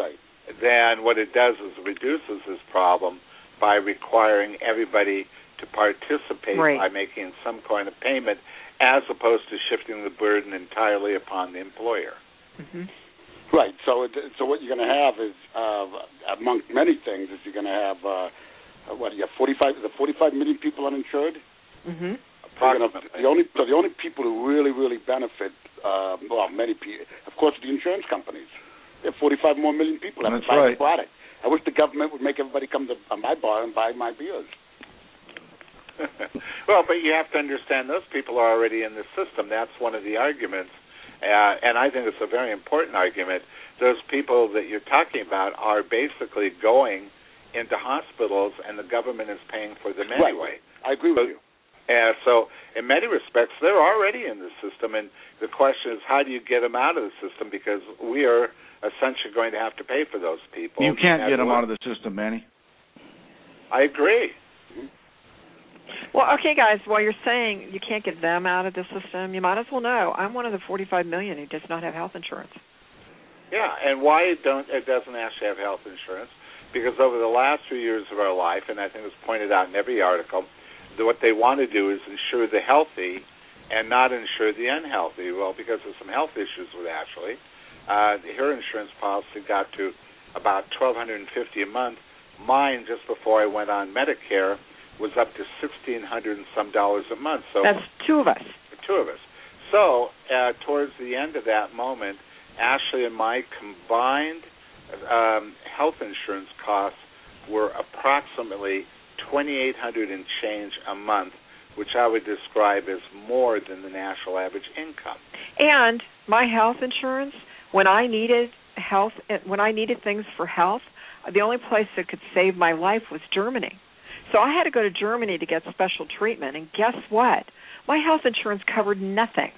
then what it does is reduces this problem by requiring everybody to participate right. by making some kind of payment, as opposed to shifting the burden entirely upon the employer. Mm-hmm. Right. So, it, so what you're going to have is, uh, among many things, is you're going to have uh, what? You have forty-five. The forty-five million people uninsured. Mm-hmm. Approximately. The only so the only people who really really benefit, uh, well, many people, of course, the insurance companies. There are forty-five more million people that That's buy right. the product. I wish the government would make everybody come to my bar and buy my beers. Well, but you have to understand those people are already in the system. That's one of the arguments, uh, and I think it's a very important argument. Those people that you're talking about are basically going into hospitals, and the government is paying for them anyway. Right. I agree with you. And so, in many respects, they're already in the system, and the question is, how do you get them out of the system? Because we are essentially going to have to pay for those people. You can't get them work. out of the system, Manny. I agree. Well, okay, guys, while you're saying you can't get them out of the system, you might as well know I'm one of the forty-five million who does not have health insurance. Yeah, and why it don't it doesn't actually have health insurance? Because over the last few years of our life, and I think it's pointed out in every article, that what they want to do is insure the healthy and not insure the unhealthy. Well, because of some health issues with Ashley, uh, her insurance policy got to about twelve fifty a month. Mine, just before I went on Medicare, was up to sixteen hundred and some dollars a month. So that's two of us. Two of us. So uh, towards the end of that moment, Ashley and my combined um, health insurance costs were approximately twenty-eight hundred and change a month, which I would describe as more than the national average income. And my health insurance, when I needed health, when I needed things for health, the only place that could save my life was Germany. So I had to go to Germany to get special treatment, and guess what? My health insurance covered nothing.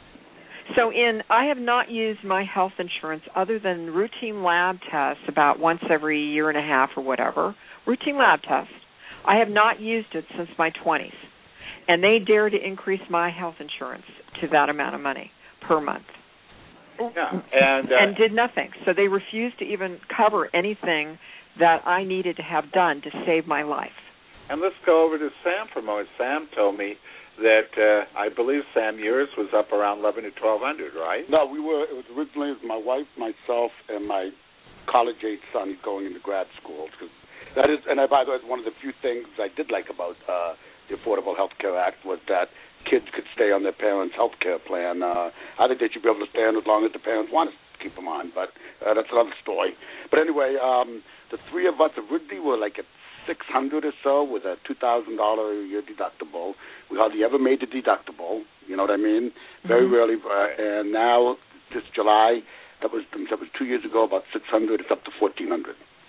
So in I have not used my health insurance other than routine lab tests about once every year and a half or whatever, routine lab tests. I have not used it since my twenties. And they dare to increase my health insurance to that amount of money per month. Yeah, and, uh, and did nothing. So they refused to even cover anything that I needed to have done to save my life. And let's go over to Sam for a moment. Sam told me that uh, I believe, Sam, yours was up around eleven to twelve hundred, right? No, we were. It was originally it was my wife, myself, and my college-age son going into grad school. Cause that is, and I, by the way, one of the few things I did like about uh, the Affordable Health Care Act was that kids could stay on their parents' health care plan. Uh, I think they should be able to stay on as long as the parents want to keep them on, but uh, that's another story. But anyway, um, the three of us originally were like at six hundred or so with a two thousand dollars a year deductible. We hardly ever made the deductible, you know what I mean? Very mm-hmm. rarely. Uh, and now, this July, that was that was two years ago, about six hundred. It's up to fourteen hundred.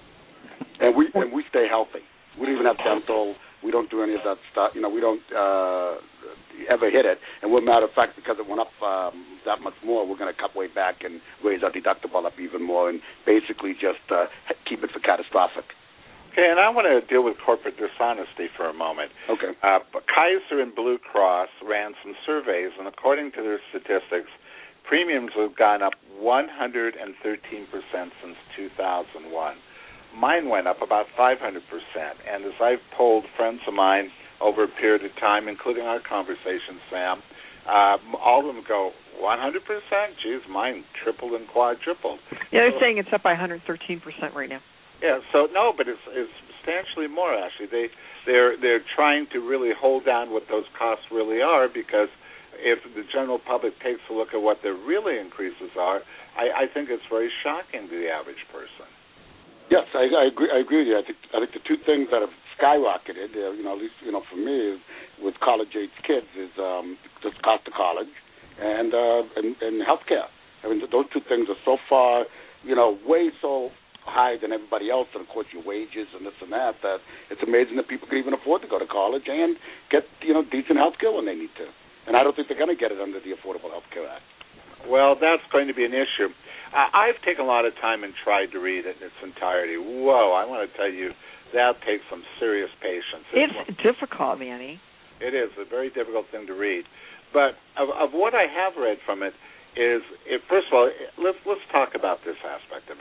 And we and we stay healthy. We don't even have dental. We don't do any of that stuff. You know, we don't uh, ever hit it. And as a matter of fact, because it went up um, that much more, we're going to cut way back and raise our deductible up even more and basically just uh, keep it for catastrophic. Okay, and I want to deal with corporate dishonesty for a moment. Okay. Uh, Kaiser and Blue Cross ran some surveys, and according to their statistics, premiums have gone up one hundred thirteen percent since two thousand one. Mine went up about five hundred percent, and as I've told friends of mine over a period of time, including our conversation, Sam, uh, all of them go, one hundred percent? Geez, mine tripled and quadrupled. Yeah, they're saying it's up by one hundred thirteen percent right now. Yeah, so no, but it's, it's substantially more, actually. They, they're, they're trying to really hold down what those costs really are, because if the general public takes a look at what the really increases are, I, I think it's very shocking to the average person. Yes, I, I agree. I agree with you. I think I think the two things that have skyrocketed, uh, you know, at least you know for me, is with college-age kids, is um, the cost of college and uh, and, and healthcare. I mean, those two things are so far, you know, way so higher than everybody else, and of course your wages and this and that. That it's amazing that people can even afford to go to college and get you know decent healthcare when they need to. And I don't think they're going to get it under the Affordable Health Care Act. Well, that's going to be an issue. Uh, I've taken a lot of time and tried to read it in its entirety. Whoa, I want to tell you, that takes some serious patience. It's, it's difficult, Manny. It is a very difficult thing to read. But of, of what I have read from it is, it, first of all, let's, let's talk about this aspect of it.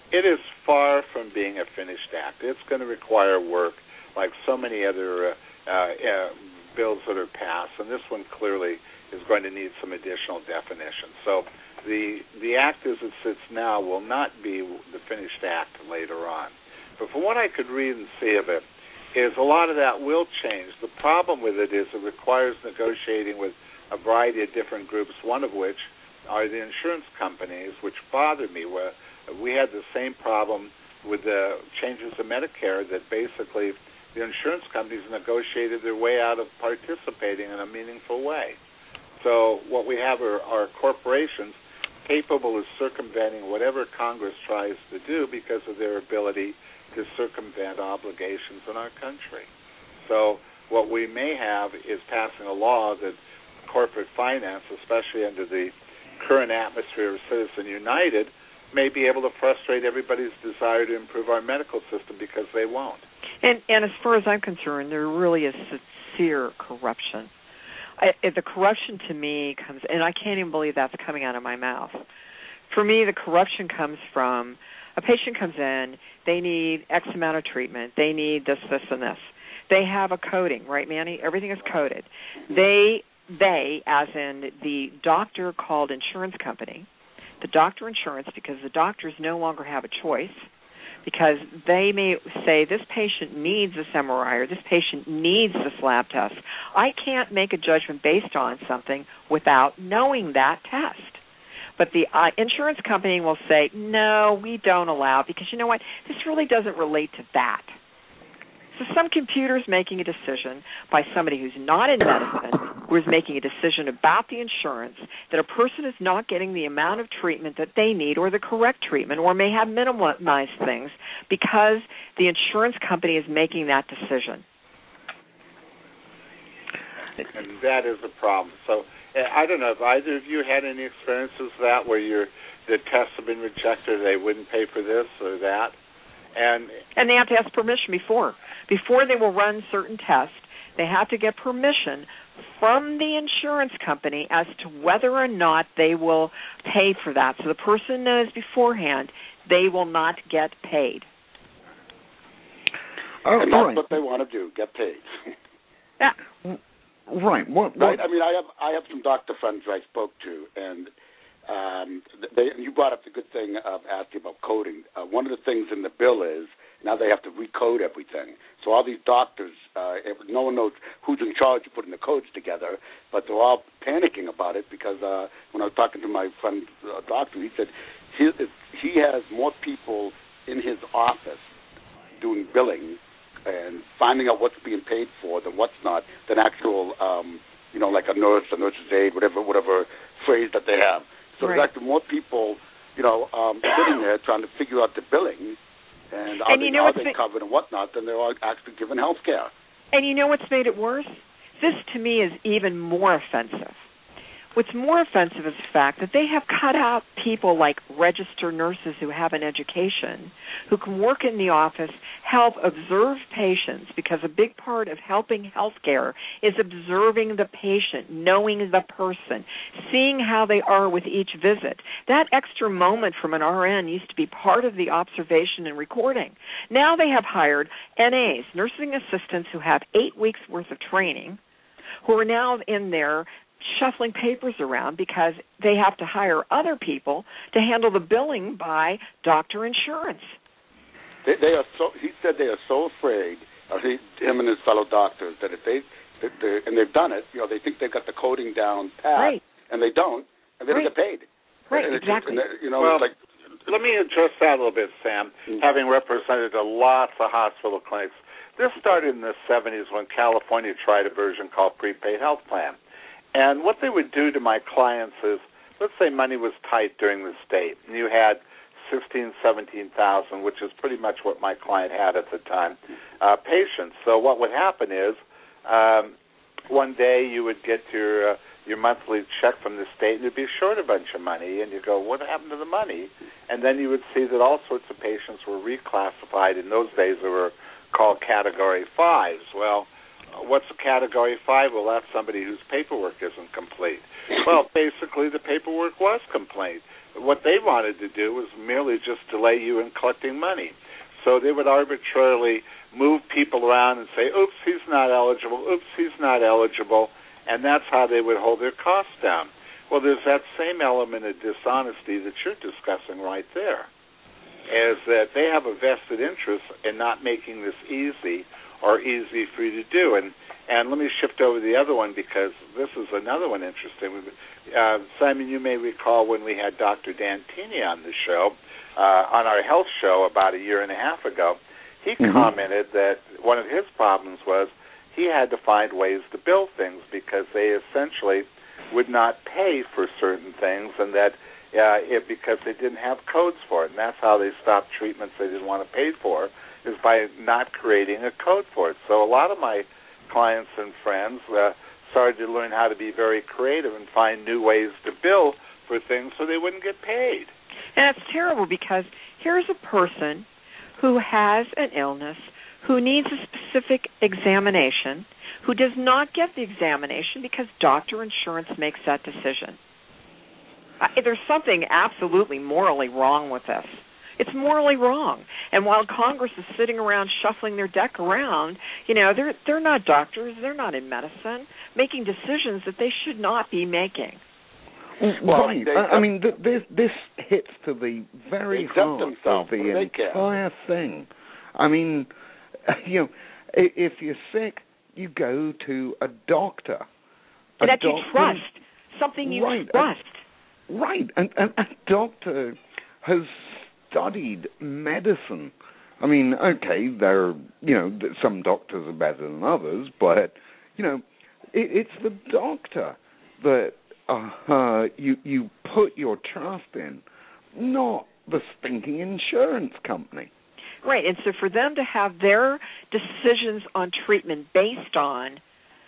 it is far from being a finished act. It's going to require work, like so many other uh, uh, uh, bills that are passed, and this one clearly is going to need some additional definition. So the the act as it sits now will not be the finished act later on. But from what I could read and see of it, is a lot of that will change. The problem with it is it requires negotiating with a variety of different groups, one of which are the insurance companies, which bother me. Where we had the same problem with the changes to Medicare, that basically the insurance companies negotiated their way out of participating in a meaningful way. So what we have are, are corporations capable of circumventing whatever Congress tries to do because of their ability to circumvent obligations in our country. So what we may have is passing a law that corporate finance, especially under the current atmosphere of Citizen United, may be able to frustrate everybody's desire to improve our medical system because they won't. And, and as far as I'm concerned, there really is sincere corruption. I, the corruption to me comes, and I can't even believe that's coming out of my mouth. For me, the corruption comes from a patient comes in, they need X amount of treatment, they need this, this, and this. They have a coding, right, Manny? Everything is coded. They, they, as in the doctor called insurance company, the doctor insurance, because the doctors no longer have a choice, because they may say this patient needs this M R I or this patient needs this lab test. I can't make a judgment based on something without knowing that test. But the uh, insurance company will say, no, we don't allow it, because you know what? This really doesn't relate to that. So some computer's making a decision by somebody who's not in medicine, who is making a decision about the insurance, that a person is not getting the amount of treatment that they need or the correct treatment, or may have minimized things because the insurance company is making that decision. And that is a problem. So I don't know if either of you had any experiences with that where your the tests have been rejected, they wouldn't pay for this or that. And and they have to ask permission before. Before they will run certain tests, they have to get permission from the insurance company as to whether or not they will pay for that. So the person knows beforehand they will not get paid. Oh, and that's right. what they want to do, get paid. Yeah. Right. What, what? Right. I mean, I have I have some doctor friends I spoke to, and um, they, you brought up the good thing of asking about coding. Uh, one of the things in the bill is now they have to recode everything. So all these doctors, uh, no one knows who's in charge of putting the codes together, but they're all panicking about it because uh, when I was talking to my friend uh, doctor, he said he, he has more people in his office doing billing and finding out what's being paid for than what's not, than actual, um, you know, like a nurse, a nurse's aide, whatever whatever phrase that they have. So right. there's actually more people, you know, um, sitting there trying to figure out the billing and are and they, you know are they ma- covered and whatnot, than they are actually given health care. And you know what's made it worse? This, to me, is even more offensive. What's more offensive is the fact that they have cut out people like registered nurses who have an education, who can work in the office, help observe patients, because a big part of helping healthcare is observing the patient, knowing the person, seeing how they are with each visit. That extra moment from an R N used to be part of the observation and recording. Now they have hired N As, nursing assistants, who have eight weeks' worth of training, who are now in there shuffling papers around because they have to hire other people to handle the billing by doctor insurance. They, they are so. He said they are so afraid of he, him and his fellow doctors that if they, that they, and they've done it, you know, they think they've got the coding down pat, right. and they don't, and they right. don't get paid. Right, and exactly. And you know, well, it's like, let me address that a little bit, Sam. Mm-hmm. Having represented a lots of hospital clinics, this started in the seventies when California tried a version called prepaid health plan. And what they would do to my clients is, let's say money was tight during the state, and you had sixteen, seventeen thousand, which is pretty much what my client had at the time, uh, patients. So what would happen is, um, one day you would get your uh, your monthly check from the state, and you'd be short a bunch of money, and you go, what happened to the money? And then you would see that all sorts of patients were reclassified. In those days, they were called Category fives. Well, what's a Category five? Well, that's somebody whose paperwork isn't complete. Well, basically, the paperwork was complete. what they wanted to do was merely just delay you in collecting money. So they would arbitrarily move people around and say, oops, he's not eligible, oops, he's not eligible, and that's how they would hold their costs down. Well, there's that same element of dishonesty that you're discussing right there, is that they have a vested interest in not making this easy or easy for you to do. And and let me shift over to the other one, because this is another one interesting. Uh, Simon, you may recall when we had Doctor Dan Tini on the show, uh, on our health show about a year and a half ago, he mm-hmm. commented that one of his problems was he had to find ways to bill things because they essentially would not pay for certain things, and that uh, it, because they didn't have codes for it. And that's how they stopped treatments they didn't want to pay for, is by not creating a code for it. So a lot of my clients and friends uh, started to learn how to be very creative and find new ways to bill for things so they wouldn't get paid. And it's terrible, because here's a person who has an illness, who needs a specific examination, who does not get the examination because doctor insurance makes that decision. Uh, there's something absolutely morally wrong with this. It's morally wrong. And while Congress is sitting around shuffling their deck around, you know, they're they're not doctors, they're not in medicine, making decisions that they should not be making. Well, right. I, I mean, th- this this hits to the very heart of the entire thing. I mean, you know, if you're sick, you go to a doctor. A that doctor, you trust, something you right, trust. A, right, and, and a doctor has studied medicine. I mean, okay, there are, you know, some doctors are better than others, but, you know, it, it's the doctor that uh, you you put your trust in, not the stinking insurance company. Right, and so for them to have their decisions on treatment based on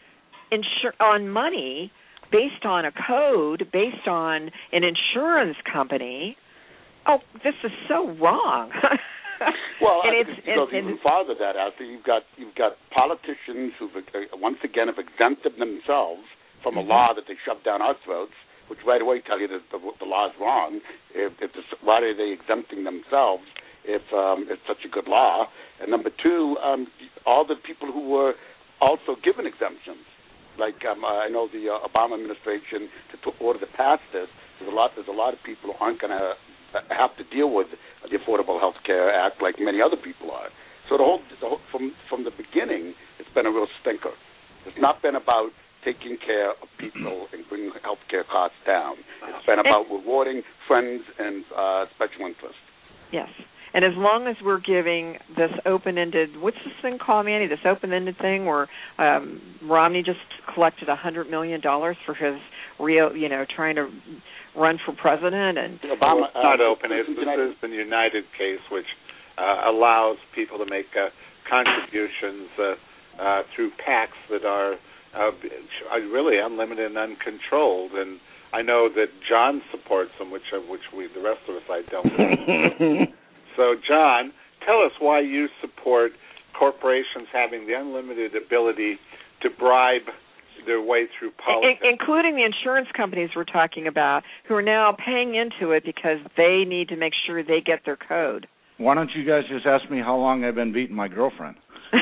insur- on money, based on a code, based on an insurance company, oh, this is so wrong. Well, and I it's, think it goes and, even farther that out there. You've got you've got politicians who once again have exempted themselves from a law that they shove down our throats, which right away tell you that the, the law is wrong. If, if the, why are they exempting themselves if um, it's such a good law? And number two, um, all the people who were also given exemptions, like um, I know the uh, Obama administration to order to pass this. There's a lot. There's a lot of people who aren't going to have to deal with the Affordable Health Care Act like many other people are. So the whole, the whole from from the beginning, it's been a real stinker. It's not been about taking care of people and bringing health care costs down. It's been about rewarding friends and uh, special interests. Yes. And as long as we're giving this open-ended, what's this thing called, Manny, this open-ended thing where um, Romney just collected one hundred million dollars for his real, you know, trying to run for president. And Obama, well, it's not uh, open. It's the Citizen United case, which uh, allows people to make uh, contributions uh, uh, through PACs that are uh, really unlimited and uncontrolled. And I know that John supports them, which uh, which we, the rest of us, I don't. So, John, tell us why you support corporations having the unlimited ability to bribe their way through politics. In- including the insurance companies we're talking about, who are now paying into it because they need to make sure they get their code. Why don't you guys just ask me how long I've been beating my girlfriend? No,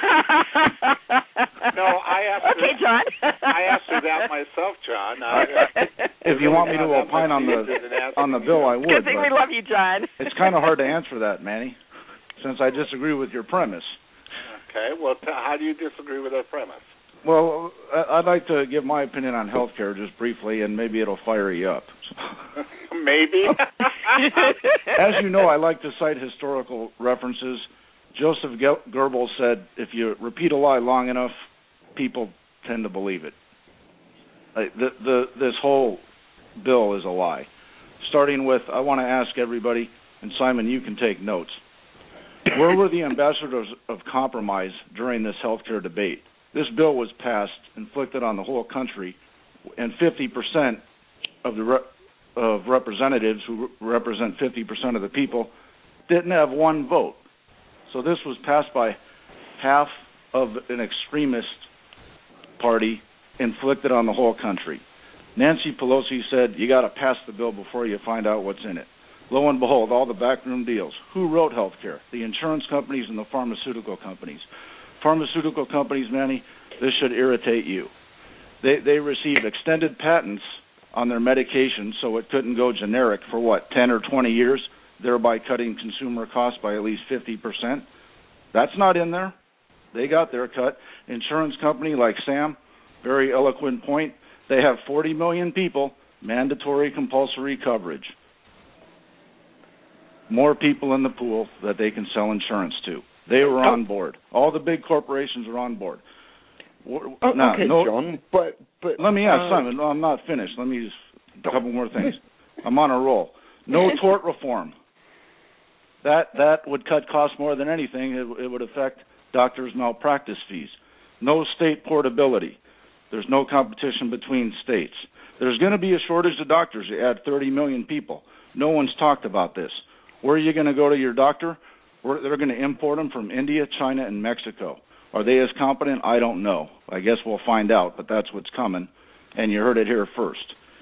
I asked okay, her, John. I asked her that myself, John. I, if you want me to opine on the on the bill, I would. Good thing we love you, John. It's kind of hard to answer that, Manny, since I disagree with your premise. Okay, well, t- how do you disagree with our premise? Well, I'd like to give my opinion on health care just briefly, and maybe it'll fire you up. Maybe. As you know, I like to cite historical references. Joseph Goebbels said, if you repeat a lie long enough, people tend to believe it. The, the, this whole bill is a lie. Starting with, I want to ask everybody, and Simon, you can take notes. Where were the ambassadors of compromise during this health care debate? This bill was passed, inflicted on the whole country, and fifty percent of the re- of representatives who re- represent fifty percent of the people didn't have one vote. So this was passed by half of an extremist party, inflicted on the whole country. Nancy Pelosi said you got to pass the bill before you find out what's in it. Lo and behold, all the backroom deals. Who wrote health care? The insurance companies and the pharmaceutical companies. Pharmaceutical companies, Manny, this should irritate you. They they received extended patents on their medication so it couldn't go generic for, what, ten or twenty years, thereby cutting consumer costs by at least fifty percent. That's not in there. They got their cut. Insurance company like Sam, very eloquent point, they have forty million people, mandatory compulsory coverage. More people in the pool that they can sell insurance to. They were on board. All the big corporations are on board. Oh, now, okay, no, John, but, but... Let me ask uh, Simon. No, I'm not finished. Let me just... A couple more things. I'm on a roll. No tort reform. That that would cut costs more than anything. It, it would affect doctors' malpractice fees. No state portability. There's no competition between states. There's going to be a shortage of doctors. You add thirty million people. No one's talked about this. Where are you going to go to your doctor? Where, they're going to import them from India, China, and Mexico. Are they as competent? I don't know. I guess we'll find out, but that's what's coming, and you heard it here first.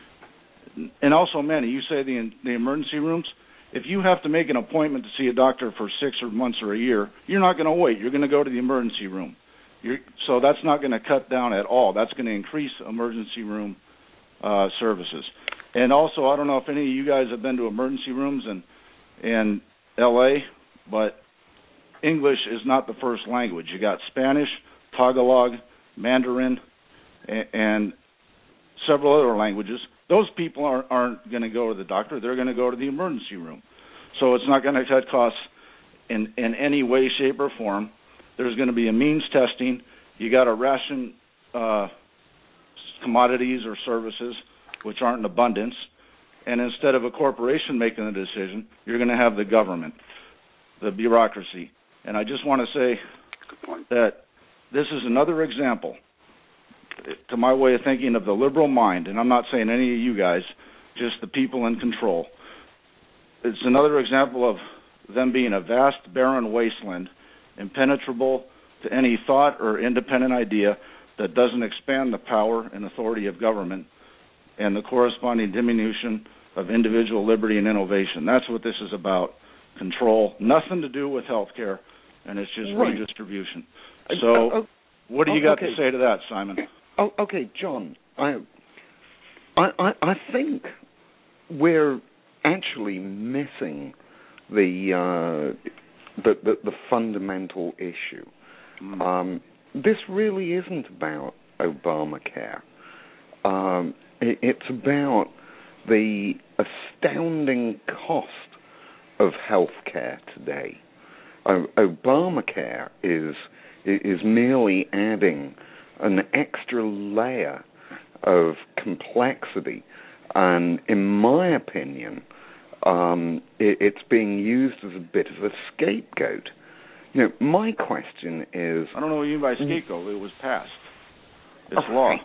And also, Manny, you say the the emergency rooms. If you have to make an appointment to see a doctor for six or months or a year, you're not going to wait. You're going to go to the emergency room. You're, so that's not going to cut down at all. That's going to increase emergency room uh, services. And also, I don't know if any of you guys have been to emergency rooms in in L A, but English is not the first language. You got Spanish, Tagalog, Mandarin, and, and several other languages. Those people aren't, aren't going to go to the doctor. They're going to go to the emergency room. So it's not going to cut costs in, in any way, shape, or form. There's going to be a means testing. You got to ration uh, commodities or services which aren't in abundance. And instead of a corporation making the decision, you're going to have the government, the bureaucracy. And I just want to say that this is another example, to my way of thinking, of the liberal mind. And I'm not saying any of you guys, just the people in control. It's another example of them being a vast, barren wasteland, impenetrable to any thought or independent idea that doesn't expand the power and authority of government and the corresponding diminution of individual liberty and innovation. That's what this is about. Control, nothing to do with health care, and it's just right. redistribution. So, uh, uh, what do you got okay. to say to that, Simon? Oh, okay, John. I, I, I think we're actually missing the uh, the, the, the fundamental issue. Mm. Um, this really isn't about Obamacare. Um, it, it's about the astounding cost of health care today. Uh, Obamacare is is merely adding an extra layer of complexity, and in my opinion, um, it, it's being used as a bit of a scapegoat. You know, my question is... I don't know what you mean by scapegoat. It was passed. It's oh, law.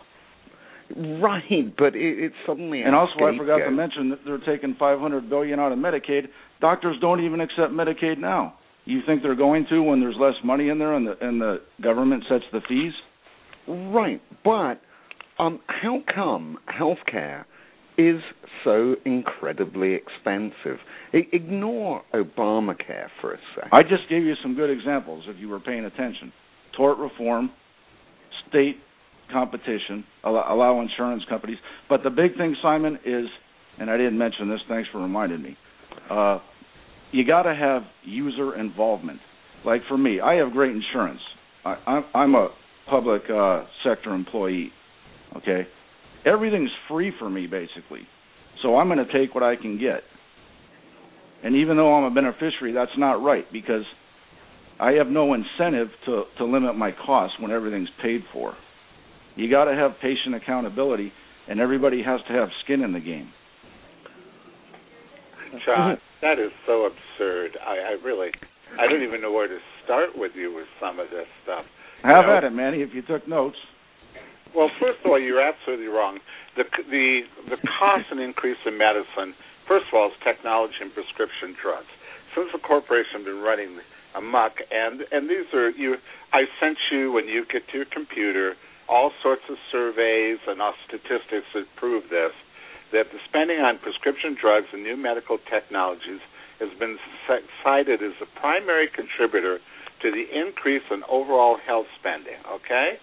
Right, but it, it's suddenly And a also, scapegoat. I forgot to mention that they're taking five hundred billion dollars out of Medicaid. Doctors don't even accept Medicaid now. You think they're going to when there's less money in there and the, and the government sets the fees? Right, but um, how come healthcare is so incredibly expensive? I- ignore Obamacare for a second. I just gave you some good examples if you were paying attention. Tort reform, state competition, allow, allow insurance companies. But the big thing, Simon, is, and I didn't mention this, thanks for reminding me, uh, you got to have user involvement. Like for me, I have great insurance. I, I'm, I'm a public uh, sector employee, okay? Everything's free for me, basically. So I'm going to take what I can get. And even though I'm a beneficiary, that's not right, because I have no incentive to, to limit my costs when everything's paid for. You got to have patient accountability, and everybody has to have skin in the game. John, that is so absurd. I, I really, I don't even know where to start with you with some of this stuff. Have you know? at it, Manny, if you took notes. Well, first of all, you're absolutely wrong. The the the cost and increase in medicine, first of all, is technology and prescription drugs. Since the corporation have been running amok, and and these are you. I sent you when you get to your computer all sorts of surveys and all statistics that prove this, that the spending on prescription drugs and new medical technologies has been cited as a primary contributor to the increase in overall health spending, okay?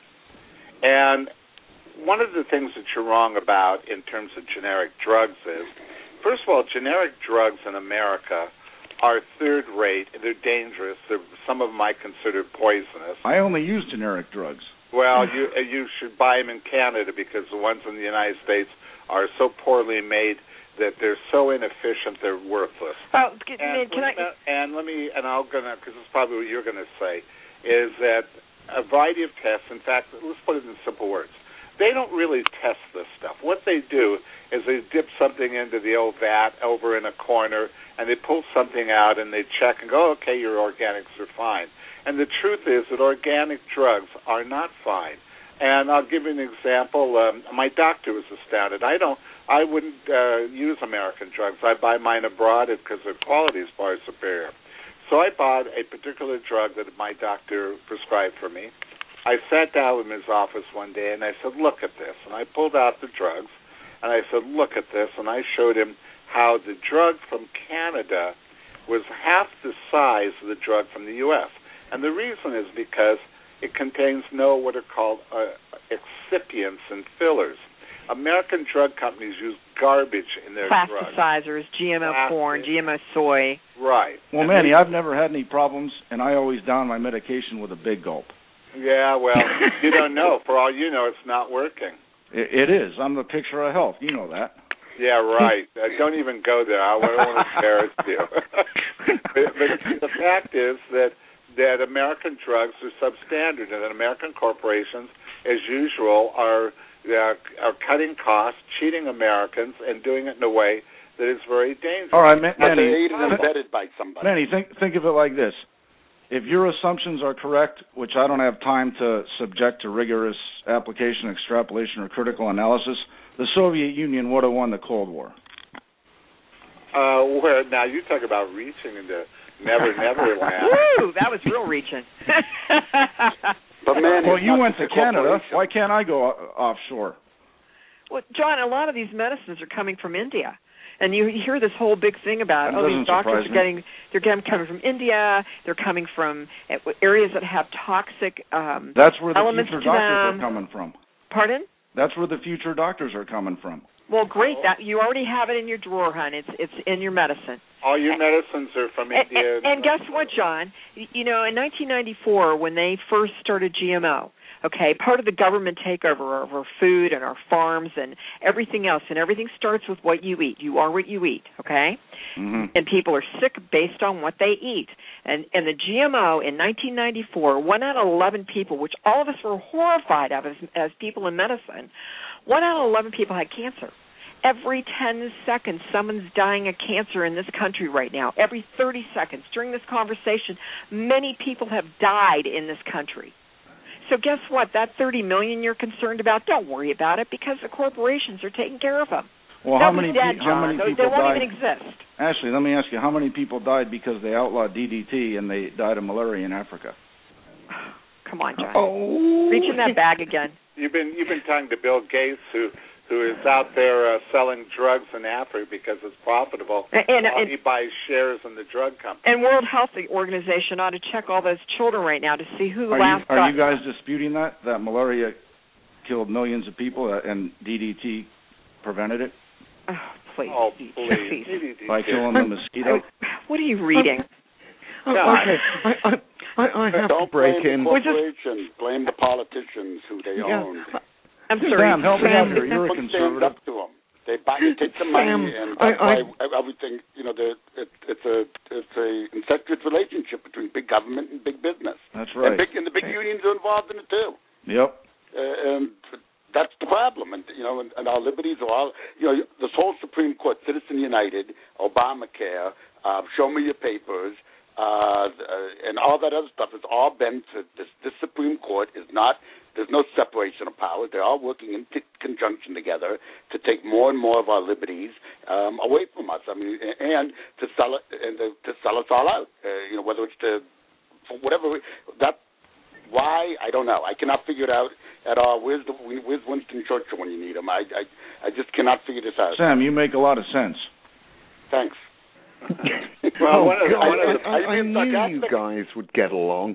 And one of the things that you're wrong about in terms of generic drugs is, first of all, generic drugs in America are third-rate. They're dangerous. They're, some of them I consider poisonous. I only use generic drugs. Well, you you should buy them in Canada because the ones in the United States are so poorly made that they're so inefficient they're worthless. Oh, can, and, can I? And let me, and I'm gonna, because it's probably what you're gonna say, is that a variety of tests. In fact, let's put it in simple words. They don't really test this stuff. What they do is they dip something into the old vat over in a corner, and they pull something out, and they check and go, okay, your organics are fine. And the truth is that organic drugs are not fine. And I'll give you an example. Um, my doctor was astounded. I don't. I wouldn't uh, use American drugs. I buy mine abroad because their quality is far superior. So I bought a particular drug that my doctor prescribed for me. I sat down in his office one day, and I said, look at this. And I pulled out the drugs, and I said, look at this. And I showed him how the drug from Canada was half the size of the drug from the U S And the reason is because it contains no what are called uh, excipients and fillers. American drug companies use garbage in their drugs. Plasticizers, G M O Plastic. corn, G M O soy. Right. Well, and Manny, they, I've never had any problems, and I always down my medication with a big gulp. Yeah, well, you don't know. For all you know, it's not working. It, it is. I'm the picture of health. You know that. Yeah, right. uh, don't even go there. I don't want to embarrass you. but, but the fact is that that American drugs are substandard, and that American corporations, as usual, are uh, are cutting costs, cheating Americans, and doing it in a way that is very dangerous. All right, Man- Manny. They're aided and abetted by somebody. Manny, think think of it like this: if your assumptions are correct, which I don't have time to subject to rigorous application, extrapolation, or critical analysis, the Soviet Union would have won the Cold War. Uh, where now you talk about reaching into Never, never land. Woo! That was real reaching. But man, well, you went to a Canada. Why can't I go offshore? Well, John, a lot of these medicines are coming from India. And you hear this whole big thing about, that oh, these doctors me. are getting, they're getting, coming from India, they're coming from areas that have toxic um, That's where the elements future to doctors them. are coming from. Pardon? That's where the future doctors are coming from. Well, great. That you already have it in your drawer, hon. It's it's in your medicine. All your medicines are from and, India. And, and guess what, John? You know, in nineteen ninety-four, when they first started G M O, okay, part of the government takeover of our food and our farms and everything else, and everything starts with what you eat. You are what you eat, okay? Mm-hmm. And people are sick based on what they eat. And and the G M O in nineteen ninety-four, one out of eleven people, which all of us were horrified of as, as people in medicine, one out of eleven people had cancer. Every ten seconds, someone's dying of cancer in this country right now. Every thirty seconds. During this conversation, many people have died in this country. So guess what? That thirty million you're concerned about, don't worry about it because the corporations are taking care of them. Well, that how was many, dead, pe- how many John. people They won't died? even exist. Ashley, let me ask you, how many people died because they outlawed D D T and they died of malaria in Africa? Come on, John. Oh. Reach in that bag again. You've been you've been talking to Bill Gates, who who is out there uh, selling drugs in Africa because it's profitable. And, and, while and he buys shares in the drug company. And World Health Organization ought to check all those children right now to see who Are last you, are got. you guys disputing that that malaria killed millions of people and D D T prevented it? Oh, please. Oh, please. please. please. By killing the mosquito? What are you reading? Oh, okay, I, I, I, I have Don't to break blame in. the corporations. Blame the politicians who they Yeah. own. I'm sorry. Sam, help me out Sam, here. You're a People stand conservative. up to them. They buy, they take the money, Sam, and I- that's I- why everything. You know, the, it, it's a it's a incestuous relationship between big government and big business. That's right. And, big, and the big unions are involved in it too. Yep. Uh, and that's the problem. And you know, and, and our liberties are all. You know, this whole Supreme Court, Citizen United, Obamacare, uh, Show Me Your Papers. Uh, and all that other stuff has all been to this, this Supreme Court is not, there's no separation of powers. They're all working in t- conjunction together to take more and more of our liberties um, away from us. I mean, and to sell it and to, to sell us all out. Uh, you know, whether it's to for whatever that why I don't know. I cannot figure it out. at all. Where's the Where's Winston Churchill when you need him? I I, I just cannot figure this out. Sam, you make a lot of sense. Thanks. well, oh, one of the, God, one of the, I, I, I knew you guys would get along.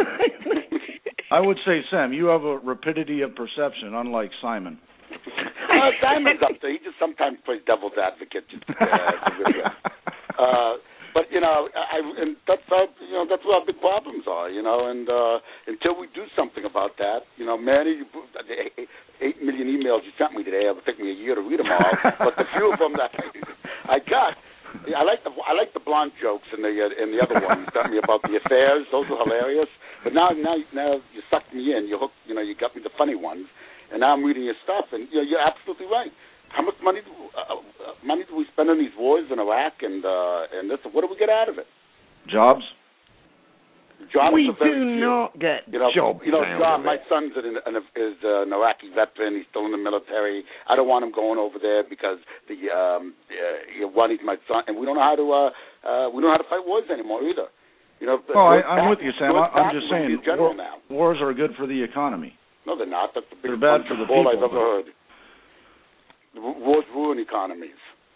I would say, Sam, you have a rapidity of perception, unlike Simon. Uh, Simon's up there. He just sometimes plays devil's advocate. Uh, uh, but you know, I, and that's our, you know, that's what our big problems are. You know, and uh, until we do something about that, you know, Manny, you, the eight million emails you sent me today, it would take me a year to read them all. But the few of them that I got, I like the I like the blonde jokes and the uh, and the other one you sent me about the affairs. Those are hilarious. But now now now you sucked me in. You hooked. You know, you got me the funny ones. And now I'm reading your stuff, and you know, you're absolutely right. How much money do, uh, uh, money do we spend on these wars in Iraq and uh, and this? What do we get out of it? Jobs. Jobs we are very do few. not get you know, jobs You know, out John, of my it. son's an, an, is an Iraqi veteran. He's still in the military. I don't want him going over there because the um, uh, one, he's my son, and we don't know how to uh, uh, we don't know how to fight wars anymore either. You know. Oh, I, I'm with you, Sam. I, I'm just saying, war, now. wars are good for the economy. No, they're not. That's the biggest They're bad for the bull people, I've ever heard. Wars ruin economies.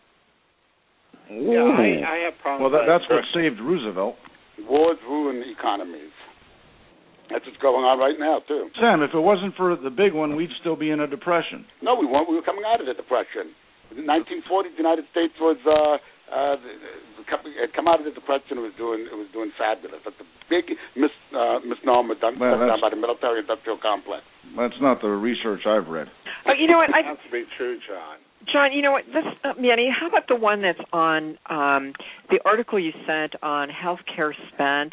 Yeah, I, I have problems. Well, that, that's what with saved Roosevelt. Wars ruin economies. That's what's going on right now, too. Sam, if it wasn't for the big one, we'd still be in a depression. No, we weren't. We were coming out of the depression. In nineteen forty, the United States was uh, uh, had come out of the depression. It was doing it was doing fabulous. That's a big mis, uh, misnomer done, well, done by the military-industrial complex. That's not the research I've read. Oh, you know what? I, Sounds to be true, John. John, you know what? This, uh, Manny, how about the one that's on um, the article you sent on healthcare spent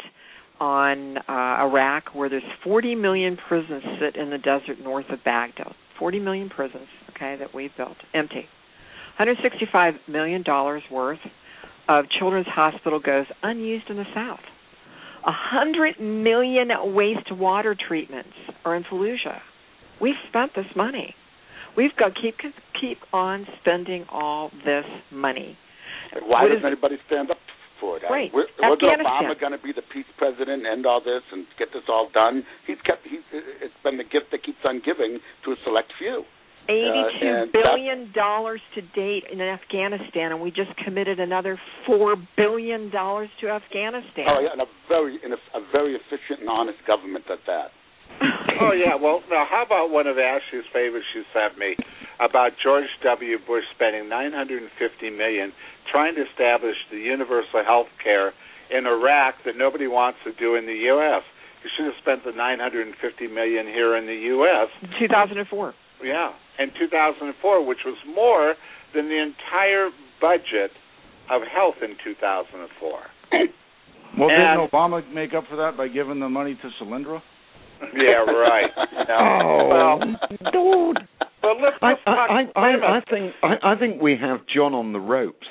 on uh, Iraq, where there's forty million prisons sit in the desert north of Baghdad. forty million prisons, okay, that we've built, empty. one hundred sixty-five million dollars worth of children's hospital goes unused in the South. one hundred million wastewater treatments are in Fallujah. We've spent this money. We've got keep keep on spending all this money. And why what doesn't is, anybody stand up for it? Right. Wasn't Obama going to be the peace president and end all this and get this all done? He's kept. He's, it's been the gift that keeps on giving to a select few. Eighty-two uh, billion dollars to date in Afghanistan, and we just committed another four billion dollars to Afghanistan. Oh yeah, and a very, in a, a very efficient and honest government at that. Oh yeah, well now how about one of Ashley's favorites she sent me about George W. Bush spending nine hundred fifty million dollars trying to establish the universal health care in Iraq that nobody wants to do in the U S. You should have spent the nine hundred fifty million dollars here in the U S. two thousand four. Yeah, in two thousand four, which was more than the entire budget of health in two thousand four. Well, and, didn't Obama make up for that by giving the money to Solyndra? Yeah, right. No. Oh, well, dude. But let's, let's I, talk. I, I, I think I, I think we have John on the ropes.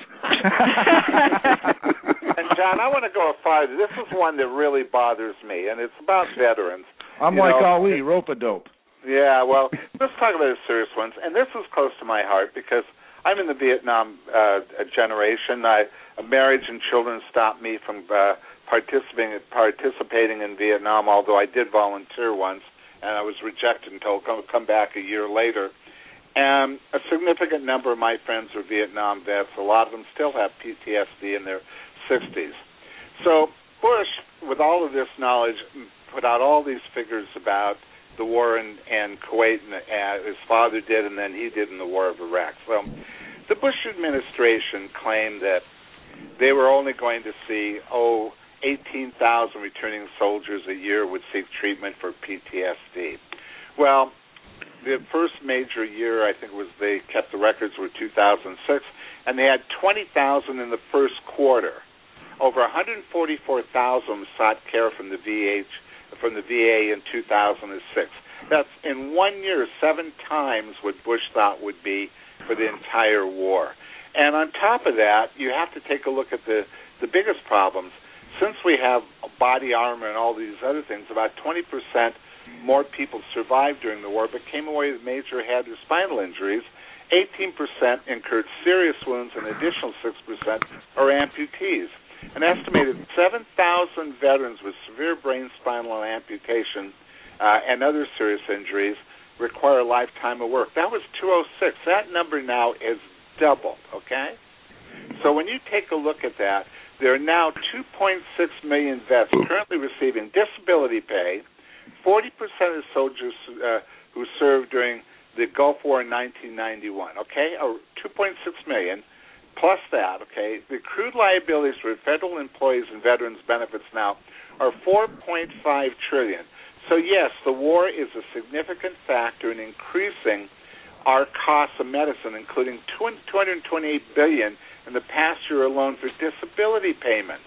And John, I want to go farther. This is one that really bothers me, and it's about veterans. I'm you like know, Ali, rope-a-dope. Yeah, well, let's talk about the serious ones. And this is close to my heart because I'm in the Vietnam uh, generation. I, marriage and children stopped me from uh, participating participating in Vietnam, although I did volunteer once, and I was rejected and told come, come back a year later. And a significant number of my friends are Vietnam vets. A lot of them still have P T S D in their sixties. So Bush, with all of this knowledge, put out all these figures about the war in, in Kuwait, and uh, his father did, and then he did in the war of Iraq. So the Bush administration claimed that they were only going to see, oh, eighteen thousand returning soldiers a year would seek treatment for P T S D. Well, the first major year, I think, was they kept the records were two thousand six, and they had twenty thousand in the first quarter. Over one hundred forty-four thousand sought care from the V H from the V A in two thousand six. That's in one year seven times what Bush thought would be for the entire war. And on top of that, you have to take a look at the, the biggest problems. Since we have body armor and all these other things, about twenty percent more people survived during the war but came away with major head or spinal injuries. eighteen percent incurred serious wounds, and an additional six percent are amputees. An estimated seven thousand veterans with severe brain, spinal, and amputation uh, and other serious injuries require a lifetime of work. That was two oh six. That number now is doubled, okay? So when you take a look at that, there are now two point six million vets currently receiving disability pay, forty percent of soldiers uh, who served during the Gulf War in nineteen ninety-one, okay, or two point six million, plus that, okay, the accrued liabilities for federal employees and veterans benefits now are four point five trillion dollars. So yes, the war is a significant factor in increasing our costs of medicine, including two hundred twenty-eight billion dollars in the past year alone for disability payments.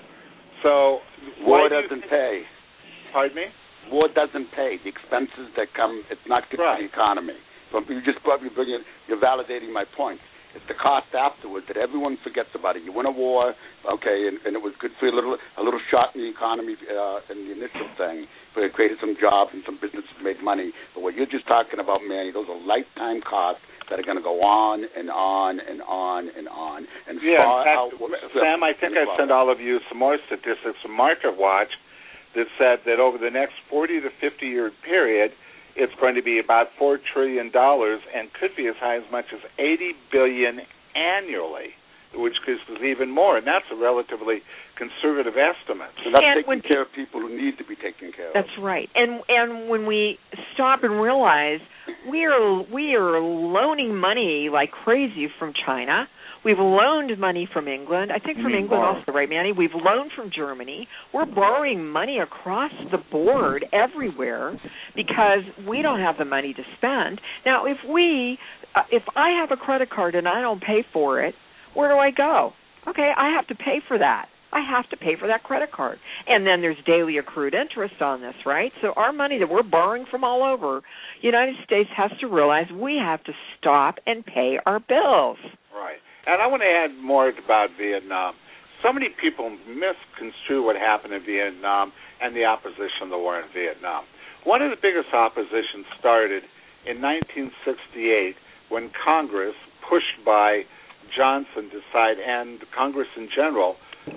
So war doesn't pay. Pardon me? War doesn't pay. The expenses that come, it's not good right. for the economy. So you just probably bring it, you're validating my point. It's the cost afterwards that everyone forgets about it. You win a war, okay, and, and it was good for a little a little shot in the economy uh, in the initial thing, but it created some jobs and some businesses made money. But what you're just talking about, Manny, those are lifetime costs that are going to go on and on and on and on. And yeah, far in fact, out, Sam, I think I sent all of you some more statistics from MarketWatch that said that over the next forty to fifty year period, it's going to be about four trillion dollars and could be as high as much as eighty billion dollars annually, which is even more, and that's a relatively conservative estimate. So that's and taking when, care of people who need to be taken care that's of. That's right. And and when we stop and realize we are we are loaning money like crazy from China. We've loaned money from England. I think from England borrow. also, right, Manny? We've loaned from Germany. We're borrowing money across the board everywhere because we don't have the money to spend. Now, if we, uh, if I have a credit card and I don't pay for it, where do I go? Okay, I have to pay for that. I have to pay for that credit card. And then there's daily accrued interest on this, right? So our money that we're borrowing from all over, United States has to realize we have to stop and pay our bills. Right. And I want to add more about Vietnam. So many people misconstrue what happened in Vietnam and the opposition to the war in Vietnam. One of the biggest oppositions started in nineteen sixty-eight when Congress, pushed by Johnson, decided, and Congress in general,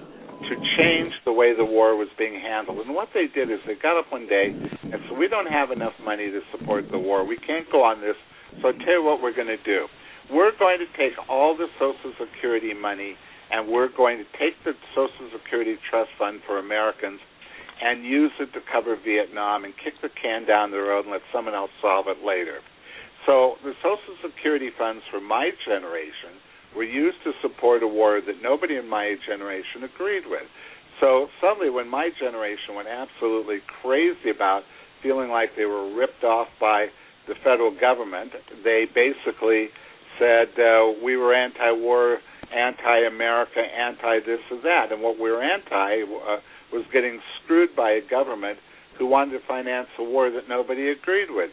to change the way the war was being handled. And what they did is they got up one day and said, we don't have enough money to support the war. We can't go on this, so I'll tell you what we're going to do. We're going to take all the Social Security money and we're going to take the Social Security Trust Fund for Americans and use it to cover Vietnam and kick the can down the road and let someone else solve it later. So the Social Security funds for my generation were used to support a war that nobody in my generation agreed with. So suddenly when my generation went absolutely crazy about feeling like they were ripped off by the federal government, they basically said uh, we were anti-war, anti-America, anti-this or that. And what we were anti uh, was getting screwed by a government who wanted to finance a war that nobody agreed with.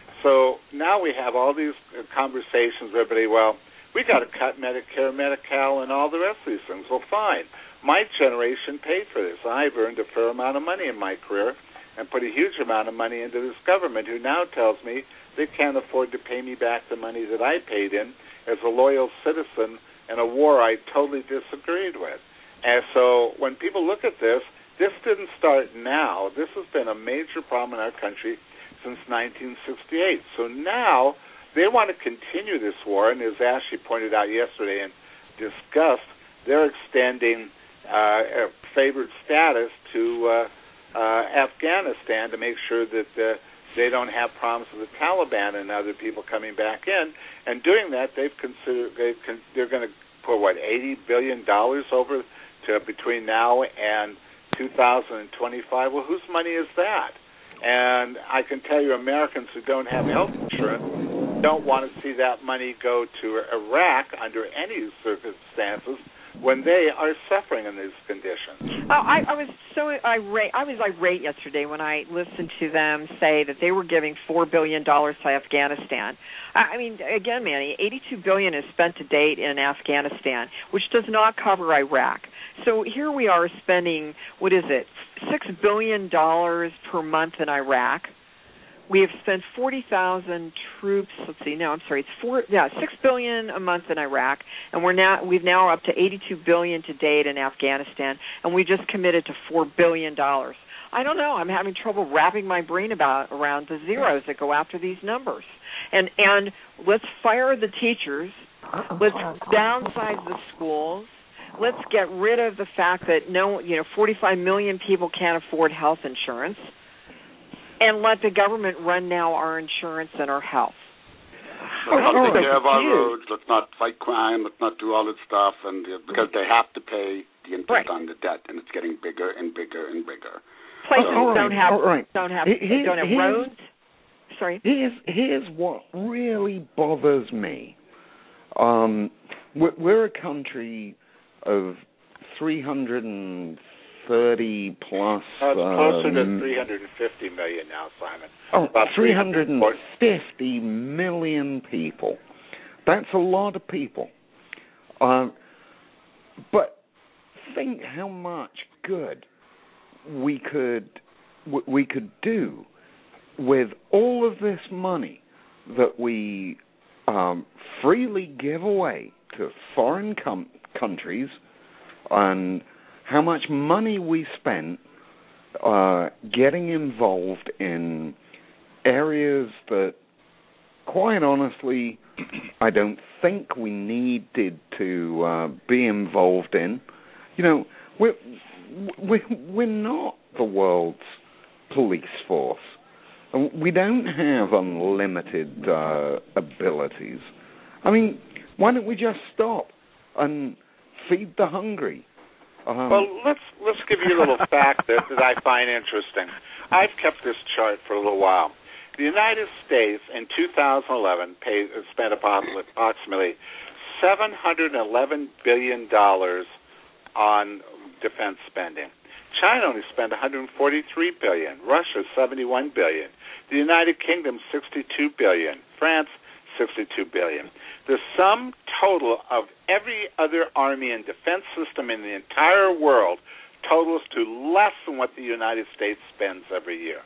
So now we have all these conversations with everybody, well, we got to cut Medicare, Medi-Cal, and all the rest of these things. Well, fine. My generation paid for this. I've earned a fair amount of money in my career and put a huge amount of money into this government who now tells me they can't afford to pay me back the money that I paid in as a loyal citizen in a war I totally disagreed with. And so when people look at this, this didn't start now. This has been a major problem in our country since nineteen sixty-eight. So now they want to continue this war, and as Ashley pointed out yesterday and discussed, they're extending uh, a favored status to uh, uh, Afghanistan to make sure that uh, they don't have problems with the Taliban and other people coming back in. And doing that, they've considered they've con- they're going to put what eighty billion dollars over to between now and two thousand twenty-five. Well, whose money is that? And I can tell you, Americans who don't have health insurance don't want to see that money go to Iraq under any circumstances when they are suffering in these conditions. Oh, I, I was so irate. I was irate yesterday when I listened to them say that they were giving four billion dollars to Afghanistan. I mean, again, Manny, eighty-two billion dollars is spent to date in Afghanistan, which does not cover Iraq. So here we are spending, what is it, six billion dollars per month in Iraq. We have spent forty thousand troops. Let's see. No, I'm sorry. It's four. Yeah, six billion a month in Iraq, and we're now we've now up to eighty-two billion to date in Afghanistan, and we just committed to four billion dollars. I don't know. I'm having trouble wrapping my brain about around the zeros that go after these numbers. And and let's fire the teachers. Let's downsize the schools. Let's get rid of the fact that no, you know, forty-five million people can't afford health insurance, and let the government run now our insurance and our health. Let's not take care of our roads. Let's not fight crime. Let's not do all this stuff, and uh, because they have to pay the interest right. on the debt, and it's getting bigger and bigger and bigger. Places right. don't have right. don't have Here, don't have roads. Sorry. Here's here's what really bothers me. Um, we're, we're a country of three hundred thirty plus. Oh, it's closer um, to three hundred fifty million now, Simon. Oh, About three hundred fifty million people. That's a lot of people. Um, but think how much good we could we could do with all of this money that we um, freely give away to foreign com- countries, and how much money we spent uh, getting involved in areas that, quite honestly, I don't think we needed to uh, be involved in. You know, we're, we're, we're not the world's police force. We don't have unlimited uh, abilities. I mean, why don't we just stop and feed the hungry? Um, well, let's let's give you a little fact that, that I find interesting. I've kept this chart for a little while. The United States in two thousand eleven paid, spent approximately seven hundred eleven billion dollars on defense spending. China only spent one hundred forty-three billion dollars, Russia seventy-one billion dollars, the United Kingdom sixty-two billion dollars, France sixty-two billion dollars. The sum total of every other army and defense system in the entire world totals to less than what the United States spends every year.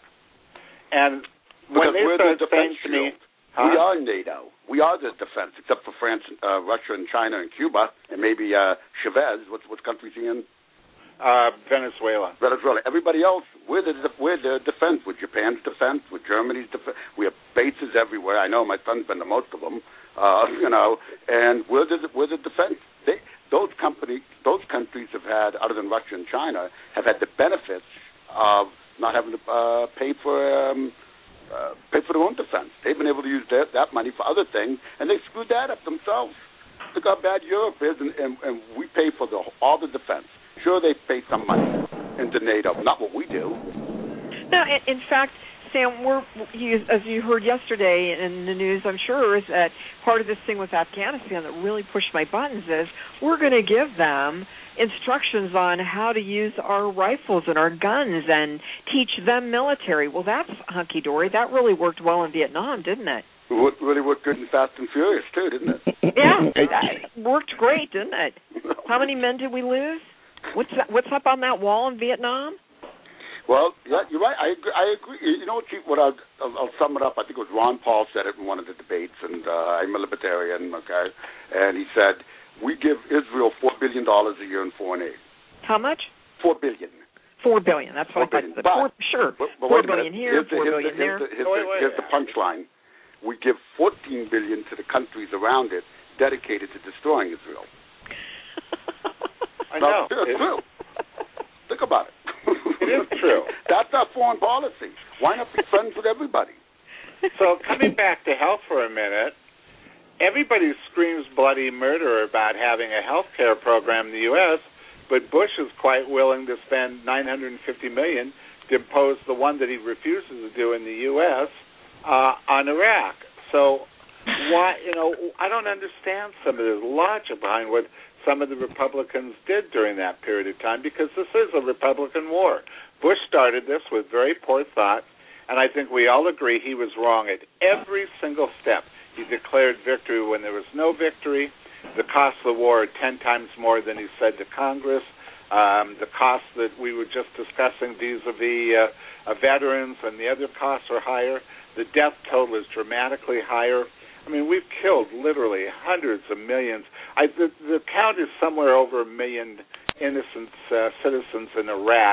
And when because they we're start the saying defense to me, huh? We are NATO. We are the defense, except for France, uh, Russia, and China, and Cuba, and maybe uh, Chavez. What, what country is he in? Uh, Venezuela. Venezuela. Everybody else, we're the we're the defense. With Japan's defense, with Germany's defense, we have bases everywhere. I know my son's been to most of them. Uh, you know, and we're the we're the defense. They, those companies, those countries have had, other than Russia and China, have had the benefits of not having to uh, pay for um, uh, pay for their own defense. They've been able to use their, that money for other things, and they screwed that up themselves. Look how bad Europe is, and, and, and we pay for the all the defense. Sure, they pay some money into NATO, not what we do. No, in, in fact, Sam, we're, you, as you heard yesterday in the news, I'm sure, is that part of this thing with Afghanistan that really pushed my buttons is we're going to give them instructions on how to use our rifles and our guns and teach them military. Well, that's hunky-dory. That really worked well in Vietnam, didn't it? It really worked good in Fast and Furious, too, didn't it? Yeah, it worked great, didn't it? How many men did we lose? What's that, what's up on that wall in Vietnam? Well, yeah, you're right. I agree. I agree. You know what? You, what I'll, I'll, I'll sum it up. I think it was Ron Paul said it in one of the debates, and uh, I'm a libertarian, okay? And he said we give Israel four billion dollars a year in foreign aid. How much? Four billion. Four billion. That's what I thought. But, four, sure. But, but four billion here. Here's the, four here's billion the, there. Here's, the, here's, oh, wait, the, wait, here's the punchline. We give fourteen billion to the countries around it dedicated to destroying Israel. I know. That's it's true. Think about it. It is true. That's our foreign policy. Why not be friends with everybody? So coming back to health for a minute, everybody screams bloody murder about having a health care program in the U S, but Bush is quite willing to spend nine hundred fifty million dollars to impose the one that he refuses to do in the U S uh, on Iraq. So why, you know, I don't understand some of the logic behind what some of the Republicans did during that period of time, because this is a Republican war. Bush started this with very poor thought, and I think we all agree he was wrong at every single step. He declared victory when there was no victory. The cost of the war are ten times more than he said to Congress. Um, the costs that we were just discussing vis-a-vis uh, uh, veterans and the other costs are higher. The death total is dramatically higher. I mean, we've killed literally hundreds of millions. I, the, the count is somewhere over a million innocent uh, citizens in Iraq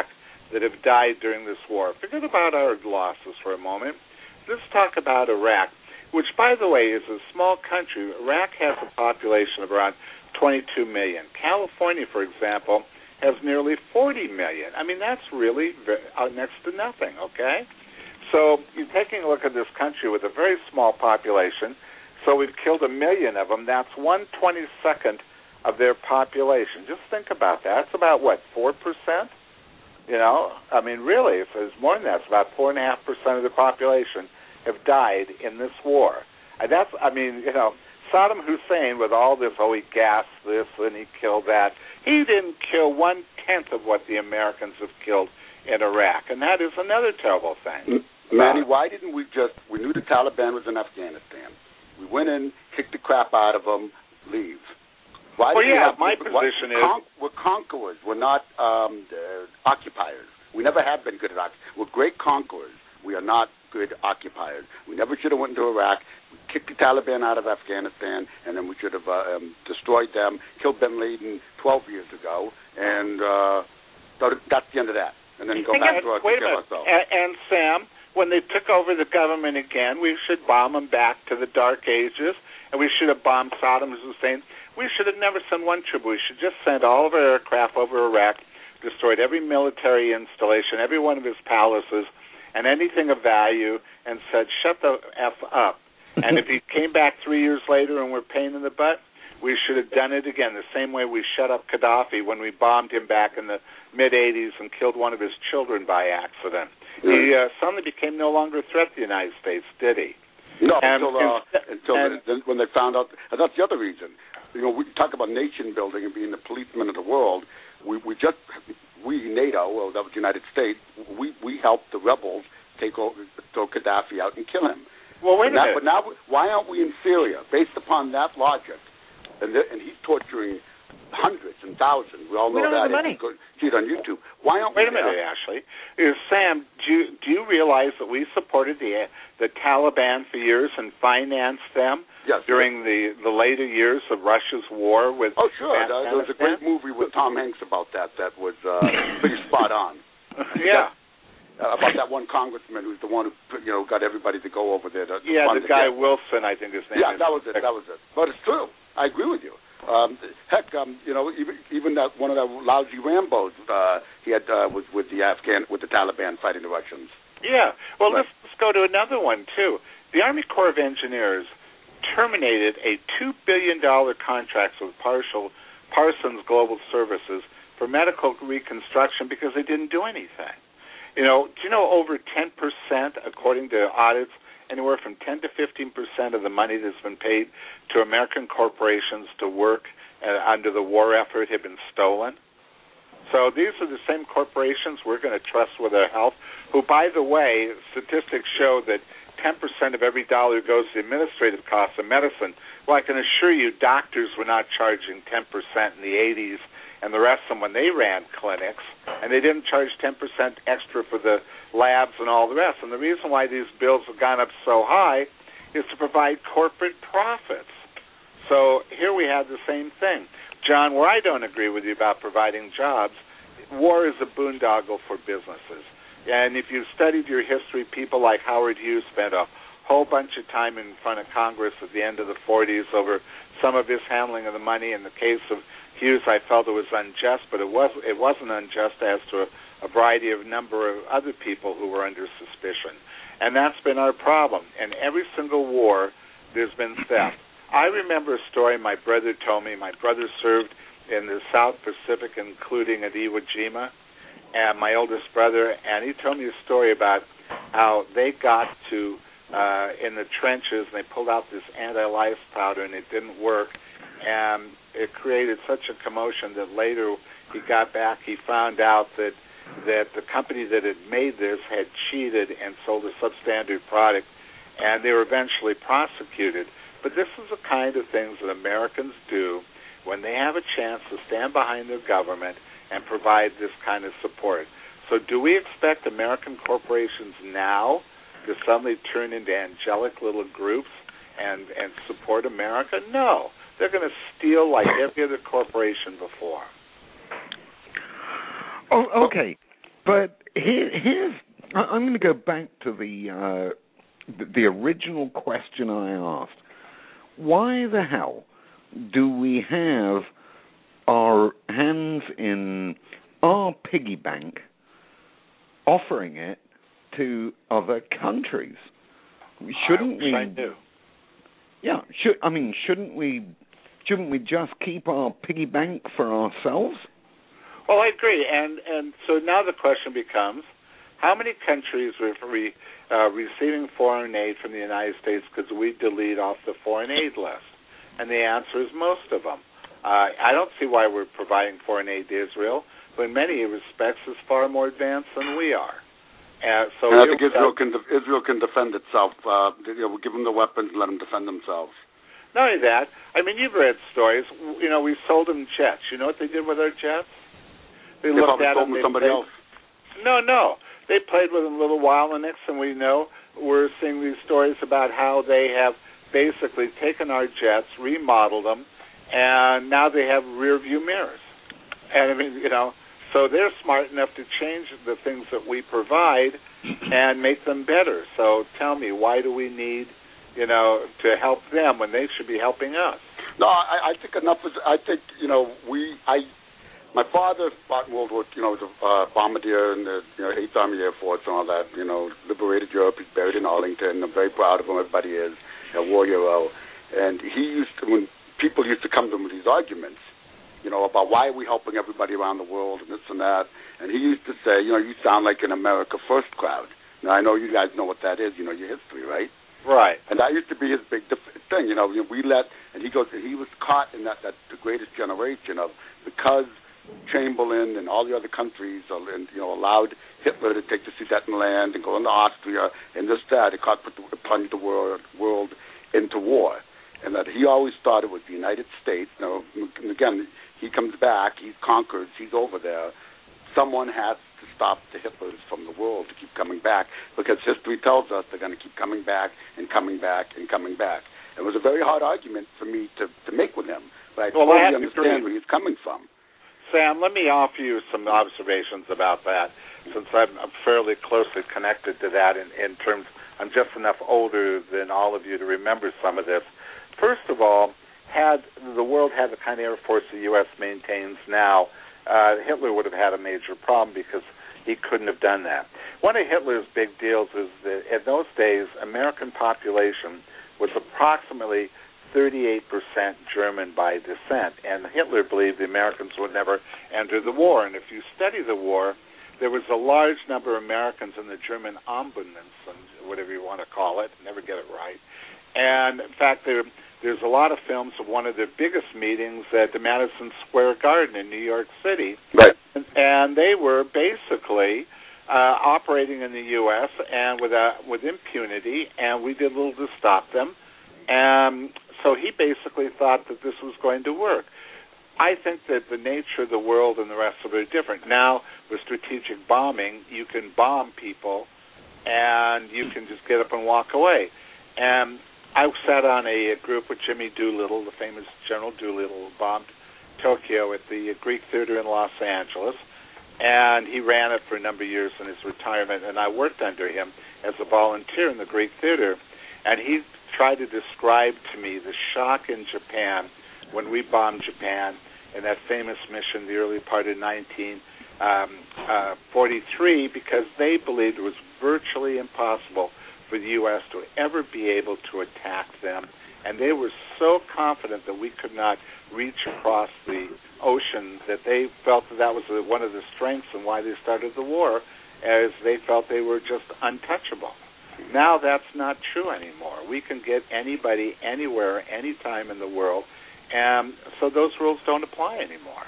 that have died during this war. Forget about our losses for a moment. Let's talk about Iraq, which, by the way, is a small country. Iraq has a population of around twenty-two million. California, for example, has nearly forty million. I mean, that's really very, uh, next to nothing, okay? So you're taking a look at this country with a very small population. So we've killed a million of them. That's one twenty-second of their population. Just think about that. It's about, what, four percent? You know, I mean, really, if it's more than that, it's about four point five percent of the population have died in this war. And that's, I mean, you know, Saddam Hussein, with all this, oh, he gassed this and he killed that, he didn't kill one-tenth of what the Americans have killed in Iraq. And that is another terrible thing. Manny, why didn't we just, we knew the Taliban was in Afghanistan. We went in, kicked the crap out of them, leave. Why well, yeah, have, my what, position con- is... We're conquerors. We're not um, uh, occupiers. We never have been good at occupiers. We're great conquerors. We are not good occupiers. We never should have went into Iraq. We kicked the Taliban out of Afghanistan, and then we should have uh, um, destroyed them, killed bin Laden twelve years ago, and uh, that's the end of that. And then go back and, to our wait a minute. ourselves. And, and, Sam, when they took over the government again, we should bomb them back to the Dark Ages, and we should have bombed Saddam Hussein. We should have never sent one troop. We should just send all of our aircraft over Iraq, destroyed every military installation, every one of his palaces, and anything of value, and said, shut the F up. And if he came back three years later and we're pain in the butt, we should have done it again, the same way we shut up Gaddafi when we bombed him back in the mid-eighties and killed one of his children by accident. Mm. He uh, suddenly became no longer a threat to the United States, did he? No, and, until, uh, and, until and, the, when they found out. And that's the other reason. You know, we talk about nation building and being the policeman of the world. We we just we NATO, well, that was the United States. We we helped the rebels take over, throw Gaddafi out and kill him. Well, wait a now, minute. But now, why aren't we in Syria? Based upon that logic, and the, and he's torturing hundreds and thousands. We all know we don't that. Have the money. Go, see it on YouTube. Why aren't Wait we a minute, there? Ashley. Is, Sam, do you, do you realize that we supported the the Taliban for years and financed them yes, during the, the later years of Russia's war with Oh, sure. Uh, there was a great Afghanistan? movie with Tom Hanks about that that was uh, pretty spot on. Yeah. Uh, about that one congressman who's the one who, you know, got everybody to go over there to, to Yeah, fund the it. guy Yeah. Wilson, I think his name Yeah, is. that was it. That was it. But it's true. I agree with you. Um, heck, um, you know, even even that one of the lousy Rambos uh, he had uh, was with the Afghan with the Taliban fighting the Russians. Yeah. Well, Right. let's, let's go to another one too. The Army Corps of Engineers terminated a two billion dollar contract with partial Parsons Global Services for medical reconstruction because they didn't do anything. You know, do you know over ten percent, according to audits, anywhere from ten to fifteen percent of the money that's been paid to American corporations to work uh, under the war effort had been stolen? So these are the same corporations we're going to trust with our health, who, by the way, statistics show that ten percent of every dollar goes to administrative costs of medicine. Well, I can assure you doctors were not charging ten percent in the eighties and the rest of them when they ran clinics, and they didn't charge ten percent extra for the labs and all the rest. And the reason why these bills have gone up so high is to provide corporate profits. So here we have the same thing. John, where I don't agree with you about providing jobs, war is a boondoggle for businesses. And if you've studied your history, people like Howard Hughes spent a whole bunch of time in front of Congress at the end of the forties over some of his handling of the money. In the case of Hughes, I felt it was unjust, but it was it wasn't unjust as to a, a variety of number of other people who were under suspicion. And that's been our problem. In every single war, there's been theft. I remember a story my brother told me. My brother served in the South Pacific, including at Iwo Jima, and my oldest brother, and he told me a story about how they got to uh, in the trenches, and they pulled out this anti-lice powder, and it didn't work, and it created such a commotion that later he got back, he found out that that the company that had made this had cheated and sold a substandard product, and they were eventually prosecuted. But this is the kind of things that Americans do when they have a chance to stand behind their government and provide this kind of support. So do we expect American corporations now to suddenly turn into angelic little groups and, and support America? No. They're going to steal like every other corporation before. Oh, okay. But here, here's I'm going to go back to the, uh, the the original question I asked. Why the hell do we have our hands in our piggy bank, offering it to other countries? Shouldn't I we? I do. Yeah, should I mean shouldn't we? Shouldn't we just keep our piggy bank for ourselves? Well, I agree, and and so now the question becomes, how many countries are re, uh, receiving foreign aid from the United States because we delete off the foreign aid list? And the answer is most of them. Uh, I don't see why we're providing foreign aid to Israel, who in many respects is far more advanced than we are. Uh, so and I think Israel can de- Israel can defend itself. Uh, you know, we'll give them the weapons and let them defend themselves. Not only that, I mean, you've read stories. You know, we sold them jets. You know what they did with our jets? They, they looked probably at sold them. them to somebody they, else. No, no. They played with them a little while, and next thing we know, we're seeing these stories about how they have basically taken our jets, remodeled them, and now they have rear view mirrors. And I mean, you know, so they're smart enough to change the things that we provide and make them better. So tell me, why do we need, you know, to help them when they should be helping us? No, I, I think enough is. I think you know we. I. My father fought in World War, you know, the uh, bombardier in the you know, eighth Army Air Force and all that. You know, liberated Europe. He's buried in Arlington. I'm very proud of him. Everybody is a war hero. And he used to, when people used to come to him with these arguments, you know, about why are we helping everybody around the world and this and that. And he used to say, you know, you sound like an America First crowd. Now, I know you guys know what that is. You know your history, right? Right. And that used to be his big thing. You know, we let, and he goes, he was caught in that, that the greatest generation of, because Chamberlain and all the other countries, and you know, allowed Hitler to take the Sudetenland and go into Austria and this that. It caught, put the, plunged the world world into war, and that he always thought it was the United States. You know, and again, he comes back, he's conquered, he's over there. Someone has to stop the Hitlers from the world to keep coming back, because history tells us they're going to keep coming back and coming back and coming back. It was a very hard argument for me to, to make with him, but I well, totally I understand where he's coming from. Sam, let me offer you some observations about that, since I'm, I'm fairly closely connected to that in, in terms, I'm just enough older than all of you to remember some of this. First of all, had the world had the kind of air force the U S maintains now, uh, Hitler would have had a major problem because he couldn't have done that. One of Hitler's big deals is that in those days, American population was approximately thirty-eight percent German by descent, and Hitler believed the Americans would never enter the war. And if you study the war, there was a large number of Americans in the German Ombudsman, whatever you want to call it, never get it right. And in fact, there, there's a lot of films of one of their biggest meetings at the Madison Square Garden in New York City. Right. And, and they were basically uh, operating in the U S and with, uh, with impunity, and we did little to stop them. And so he basically thought that this was going to work. I think that the nature of the world and the rest of it are different. Now, with strategic bombing, you can bomb people, and you can just get up and walk away. And I sat on a, a group with Jimmy Doolittle, the famous General Doolittle, who bombed Tokyo at the Greek Theater in Los Angeles, and he ran it for a number of years in his retirement, and I worked under him as a volunteer in the Greek Theater, and he tried to describe to me the shock in Japan when we bombed Japan in that famous mission, the early part of nineteen forty-three, because they believed it was virtually impossible for the U S to ever be able to attack them, and they were so confident that we could not reach across the ocean that they felt that that was one of the strengths and why they started the war, as they felt they were just untouchable. Now that's not true anymore. We can get anybody, anywhere, anytime in the world, and so those rules don't apply anymore.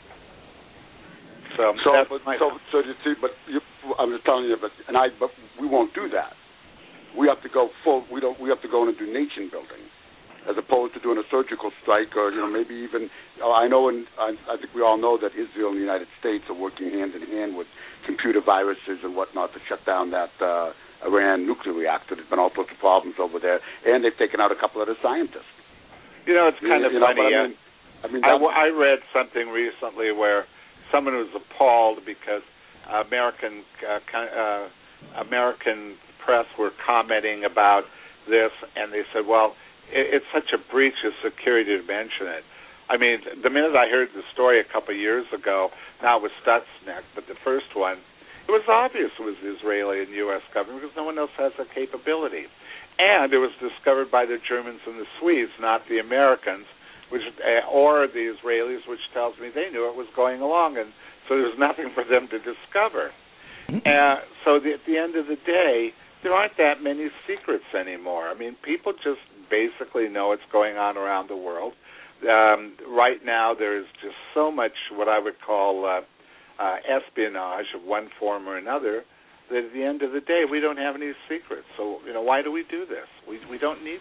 So, so that's but, my so, so you see, but you, I'm just telling you, but and I, but we won't do that. We have to go full. We don't. We have to go in and do nation building, as opposed to doing a surgical strike, or you know, maybe even. I know, and I, I think we all know that Israel and the United States are working hand in hand with computer viruses and whatnot to shut down that uh, Iran nuclear reactor. There's been all sorts of problems over there, and they've taken out a couple of the scientists. You know, it's kind you, of you know, funny. I mean, I, mean I, I read something recently where someone was appalled because American uh, uh, American press were commenting about this, and they said, well, it, it's such a breach of security to mention it. I mean, the minute I heard the story a couple of years ago, not with Stuxnet, but the first one, it was obvious it was the Israeli and U S government because no one else has that capability. And it was discovered by the Germans and the Swedes, not the Americans, which uh, or the Israelis, which tells me they knew it was going along, and so there's nothing for them to discover. Uh, so the, at the end of the day, there aren't that many secrets anymore. I mean, people just basically know what's going on around the world. Um, right now, there is just so much what I would call uh, uh, espionage of one form or another that at the end of the day, we don't have any secrets. So, you know, why do we do this? We we don't need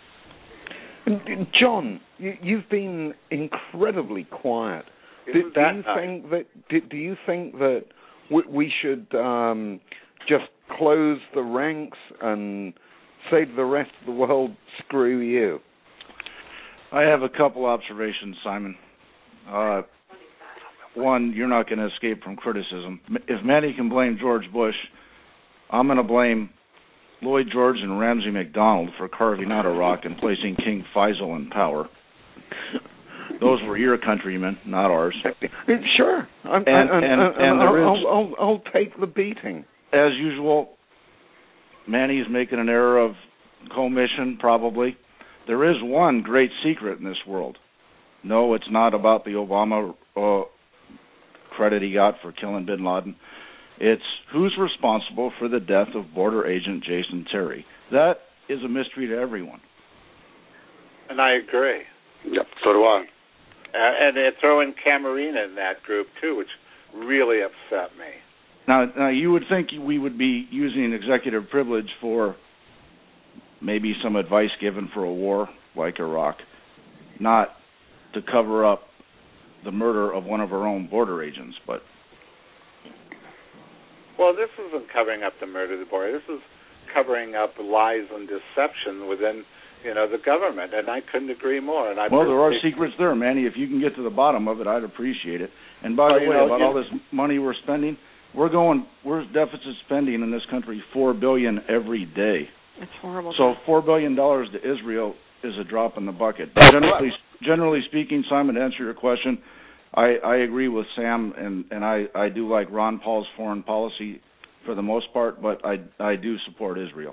to. John, you, you've been incredibly quiet. Do, do that you nice? think that? Do, do you think that we, we should um, just close the ranks and say to the rest of the world, "Screw you"? I have a couple observations, Simon. Uh, one, you're not going to escape from criticism. If Manny can blame George Bush, I'm going to blame Lloyd George and Ramsey MacDonald for carving out Iraq and placing King Faisal in power. Those were your countrymen, not ours. Sure. I'm, and, and, and, and, and I'll, there is, I'll, I'll, I'll take the beating. As usual, Manny's making an error of commission, probably. There is one great secret in this world. No, it's not about the Obama uh, credit he got for killing bin Laden. It's who's responsible for the death of border agent Jason Terry. That is a mystery to everyone. And I agree. Yep, so do I. Uh, and they throw in Camarena in that group, too, which really upset me. Now, now, you would think we would be using executive privilege for maybe some advice given for a war like Iraq, not to cover up the murder of one of our own border agents. But well, this isn't covering up the murder of the border. This is covering up lies and deception within, you know, the government, and I couldn't agree more. And I well, there are secrets there, Manny. If you can get to the bottom of it, I'd appreciate it. And by well, the way, know, about you... all this money we're spending, we're going, we're deficit spending in this country four billion dollars every day. It's horrible. So four billion dollars to Israel is a drop in the bucket. Generally, generally speaking, Simon, to answer your question, I, I agree with Sam, and, and I, I do like Ron Paul's foreign policy for the most part, but I, I do support Israel.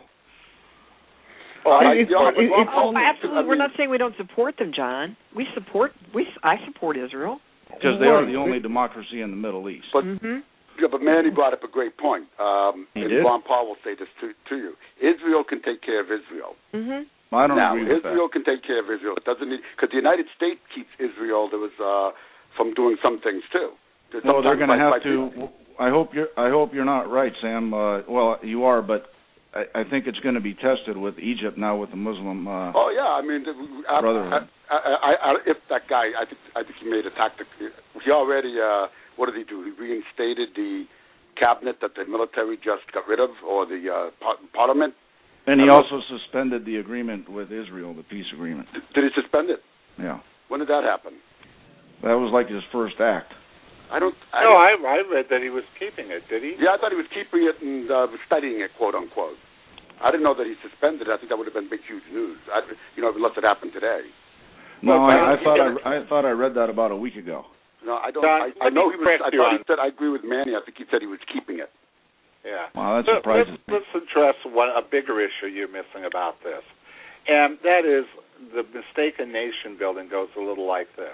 Well, I, It's- you know, it's- Ron it's- Paul- Oh, absolutely. I mean, We're not saying we don't support them, John. We support. We. I support Israel. Because they are the only democracy in the Middle East. But, Mm-hmm. yeah, but Manny brought up a great point. Um, He and did? Ron Paul will say this to, to you. Israel can take care of Israel. Mm-hmm. I don't now, agree with Israel that. can take care of Israel. It doesn't need because the United States keeps Israel. There was uh, from doing some things too. There's No, they're going to sometimes have like- to. I hope you're. I hope you're not right, Sam. Uh, well, you are, but I, I think it's going to be tested with Egypt now with the Muslim. Uh, Oh yeah, I mean, I, Brotherhood. I, I, I, if that guy, I think, I think he made a tactic. He already, uh, what did he do? He reinstated the cabinet that the military just got rid of, or the uh, par- parliament. and he I also suspended the agreement with Israel, the peace agreement. Did he suspend it? Yeah, When did that happen? that was like his first act. I don't. I No, don't- I, I read that he was keeping it. Did he? Yeah, I thought he was keeping it and uh, studying it, quote unquote. I didn't know that he suspended it. I think that would have been big, huge news. I, you know, unless it happened today. No, Well, I, I he thought did- I, I thought I read that about a week ago. No, I don't. Don, I, I let know me he was. correct I you thought on- he said. I agree with Manny. I think he said he was keeping it. Yeah. Wow, that Let- surprises let's, me. let's address one a bigger issue you're missing about this, and that is the mistaken nation building goes a little like this.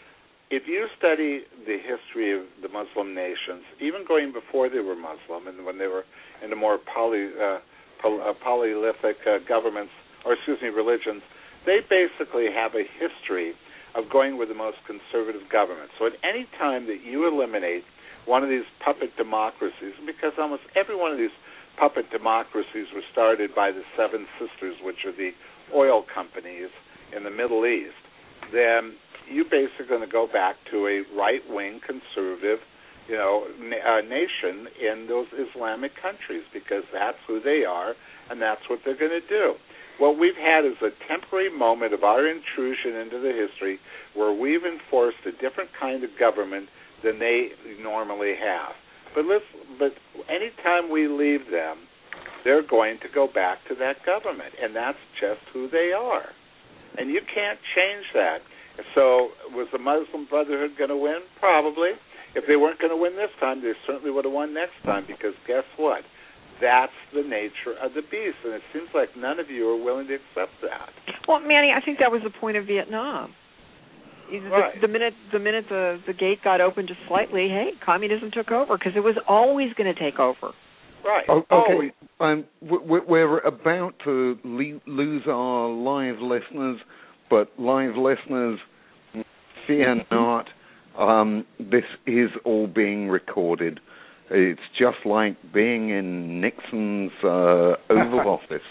If you study the history of the Muslim nations, even going before they were Muslim and when they were in the more poly, uh, poly, uh, polyolithic uh, governments, or excuse me, religions, they basically have a history of going with the most conservative government. So at any time that you eliminate one of these puppet democracies, because almost every one of these puppet democracies were started by the Seven Sisters, which are the oil companies in the Middle East, then you're basically going to go back to a right-wing conservative, you know, na- uh, nation in those Islamic countries because that's who they are and that's what they're going to do. What we've had is a temporary moment of our intrusion into the history where we've enforced a different kind of government than they normally have. But listen, but anytime we leave them, they're going to go back to that government, and that's just who they are. And you can't change that. So was the Muslim Brotherhood going to win? Probably. If they weren't going to win this time, they certainly would have won next time, because guess what? That's the nature of the beast, and it seems like none of you are willing to accept that. Well, Manny, I think that was the point of Vietnam. Right. The, the minute the minute the, the gate got open just slightly, hey, communism took over, because it was always going to take over. Right. Oh, okay. Always. Um, we're about to le- lose our live listeners, but live listeners, fear not. Um, this is all being recorded. It's just like being in Nixon's uh, Oval Office.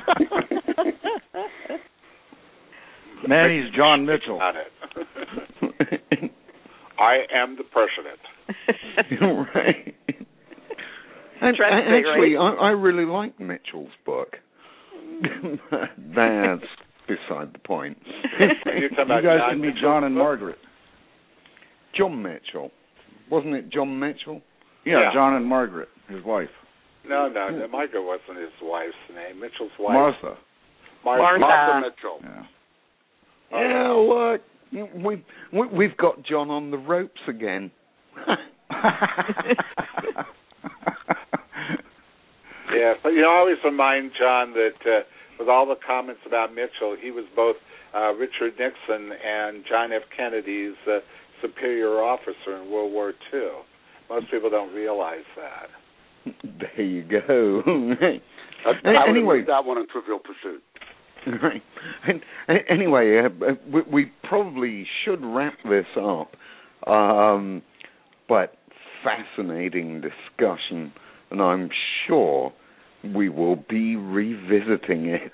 Manny's John Mitchell. I am the president. Right. And, actually, I, I really like Mitchell's book. That's beside the point. You guys can meet John and Margaret. John Mitchell. Wasn't it John Mitchell? Yeah, yeah. John and Margaret, his wife. No, no, no, Margaret wasn't his wife's name. Mitchell's wife. Martha. Martha, Martha. Martha Mitchell. Yeah. Yeah, look, we've, we've got John on the ropes again. Yeah, but you know, I always remind John that uh, with all the comments about Mitchell, he was both uh, Richard Nixon and John F. Kennedy's uh, superior officer in World War Two. Most people don't realize that. There you go. I, I anyway, would that one in Trivial Pursuit. Right. And, and anyway, uh, we, we probably should wrap this up. Um, but fascinating discussion, and I'm sure we will be revisiting it.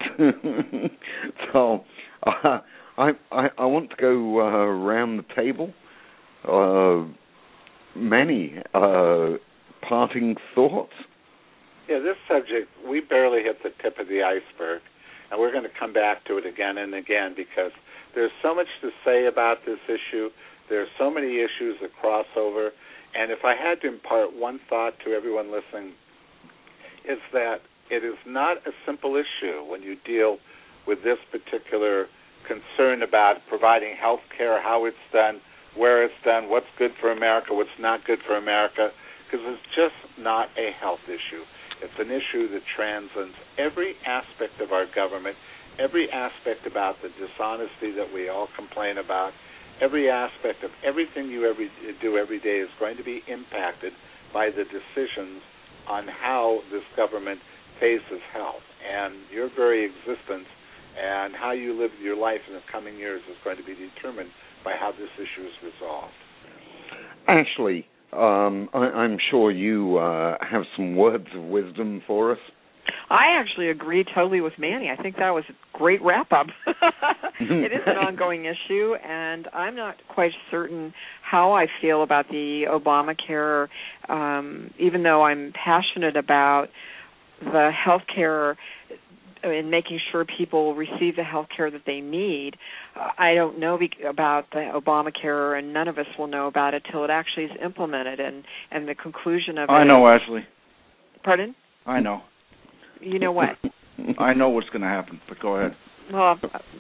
So uh, I, I I want to go uh, around the table. Uh, many uh, parting thoughts? Yeah, this subject, we barely hit the tip of the iceberg, and we're going to come back to it again and again because there's so much to say about this issue. There are so many issues that cross over, and if I had to impart one thought to everyone listening, it's that it is not a simple issue when you deal with this particular concern about providing health care, how it's done, where it's done, what's good for America, what's not good for America, because it's just not a health issue. It's an issue that transcends every aspect of our government, every aspect about the dishonesty that we all complain about, every aspect of everything you every, do every day is going to be impacted by the decisions on how this government faces health. And your very existence and how you live your life in the coming years is going to be determined by how this issue is resolved. Ashley, um, I, I'm sure you uh, have some words of wisdom for us. I actually agree totally with Manny. I think that was a great wrap-up. It is an ongoing issue, and I'm not quite certain how I feel about the Obamacare, um, even though I'm passionate about the health care and making sure people receive the health care that they need. Uh, I don't know be- about the Obamacare, and none of us will know about it till it actually is implemented, and, and the conclusion of I it. I know, Ashley. Pardon? I know. You know what? I know what's going to happen, but go ahead. Well,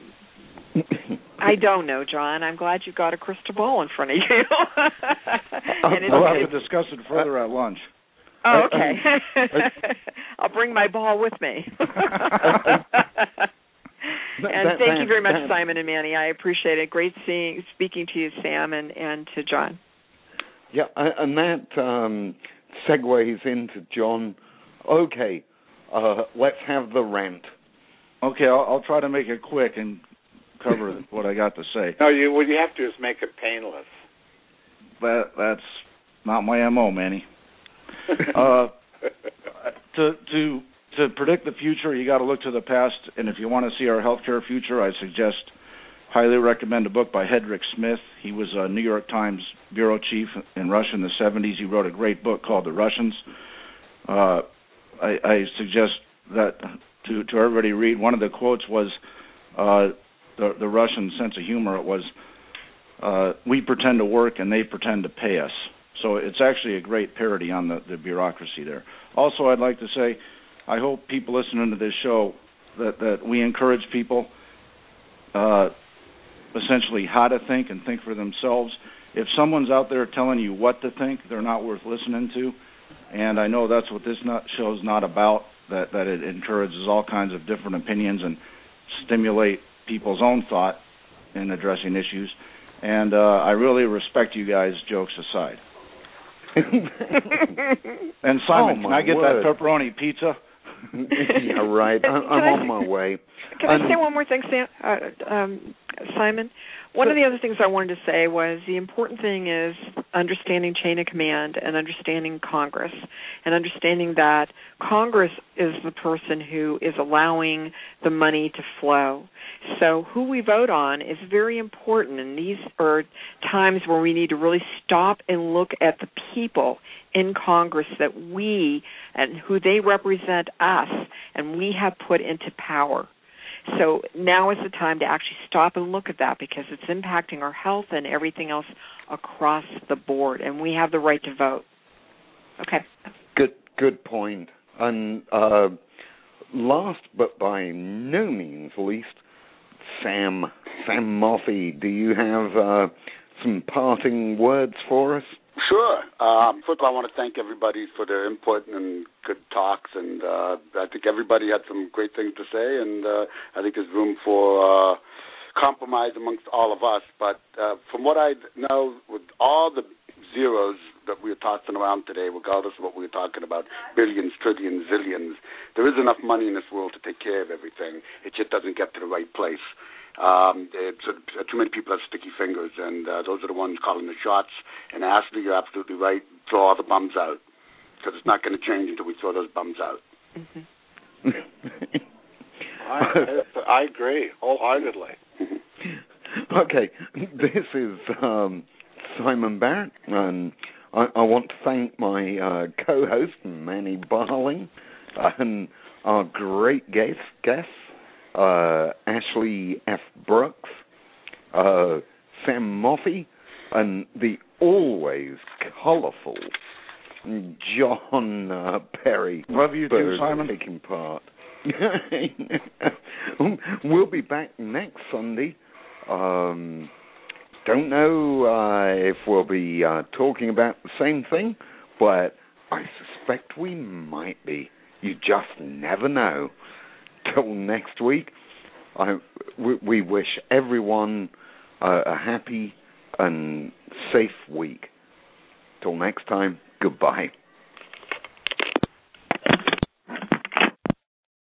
I don't know, John. I'm glad you got a crystal ball in front of you. And it's, we'll have to discuss it further at lunch. Oh, okay. I'll bring my ball with me. And thank you very much, Simon and Manny. I appreciate it. Great seeing, speaking to you, Sam, and, and to John. Yeah, and that um, segues into John. Okay, uh, let's have the rant. Okay, I'll, I'll try to make it quick and cover what I got to say. No, you what you have to do is make it painless. That that's not my M O, Manny. uh, to to to predict the future, you got to look to the past, and if you want to see our healthcare future, I suggest, highly recommend a book by Hedrick Smith. He was a New York Times bureau chief in Russia in the seventies. He wrote a great book called The Russians. Uh, I, I suggest that to to everybody read. One of the quotes was uh, the the Russian sense of humor. It was, uh, "We pretend to work and they pretend to pay us." So it's actually a great parody on the, the bureaucracy there. Also, I'd like to say, I hope people listening to this show that, that we encourage people uh, essentially how to think and think for themselves. If someone's out there telling you what to think, they're not worth listening to. And I know that's what this not, show's not about, that, that it encourages all kinds of different opinions and stimulate people's own thought in addressing issues. And uh, I really respect you guys, jokes aside. And Simon, oh, can I get word. that pepperoni pizza? Yeah, right. I'm, I'm on my way. Can um, I say one more thing, Sam? Uh, um, Simon? One of the other things I wanted to say was the important thing is understanding chain of command and understanding Congress and understanding that Congress is the person who is allowing the money to flow. So who we vote on is very important, and these are times where we need to really stop and look at the people in Congress that we and who they represent us and we have put into power. So now is the time to actually stop and look at that because it's impacting our health and everything else across the board, and we have the right to vote. Okay. Good, good point. And uh, last but by no means least, Sam, Sam Moffey, do you have uh, some parting words for us? Sure. Um, first of all, I want to thank everybody for their input and good talks, and uh, I think everybody had some great things to say, and uh, I think there's room for uh, compromise amongst all of us. But uh, from what I know, with all the zeros that we are tossing around today, regardless of what we were talking about, billions, trillions, zillions, there is enough money in this world to take care of everything. It just doesn't get to the right place. Um, it's, uh, too many people have sticky fingers, and uh, those are the ones calling the shots. And Ashley, you're absolutely right. Throw all the bums out, because it's not going to change until we throw those bums out. Mm-hmm. I, I agree wholeheartedly. Okay, this is um, Simon Barrett, and I, I want to thank my uh, co-host, Manny Barling, and our great guest, guests, Uh, Ashley F. Brooks, uh, Sam Moffey, and the always colourful John uh, Perry. Love you too, Simon. Taking part. We'll be back next Sunday. Um, don't know uh, if we'll be uh, talking about the same thing, but I suspect we might be. You just never know. Till next week, I, we, we wish everyone uh, a happy and safe week. Till next time, goodbye.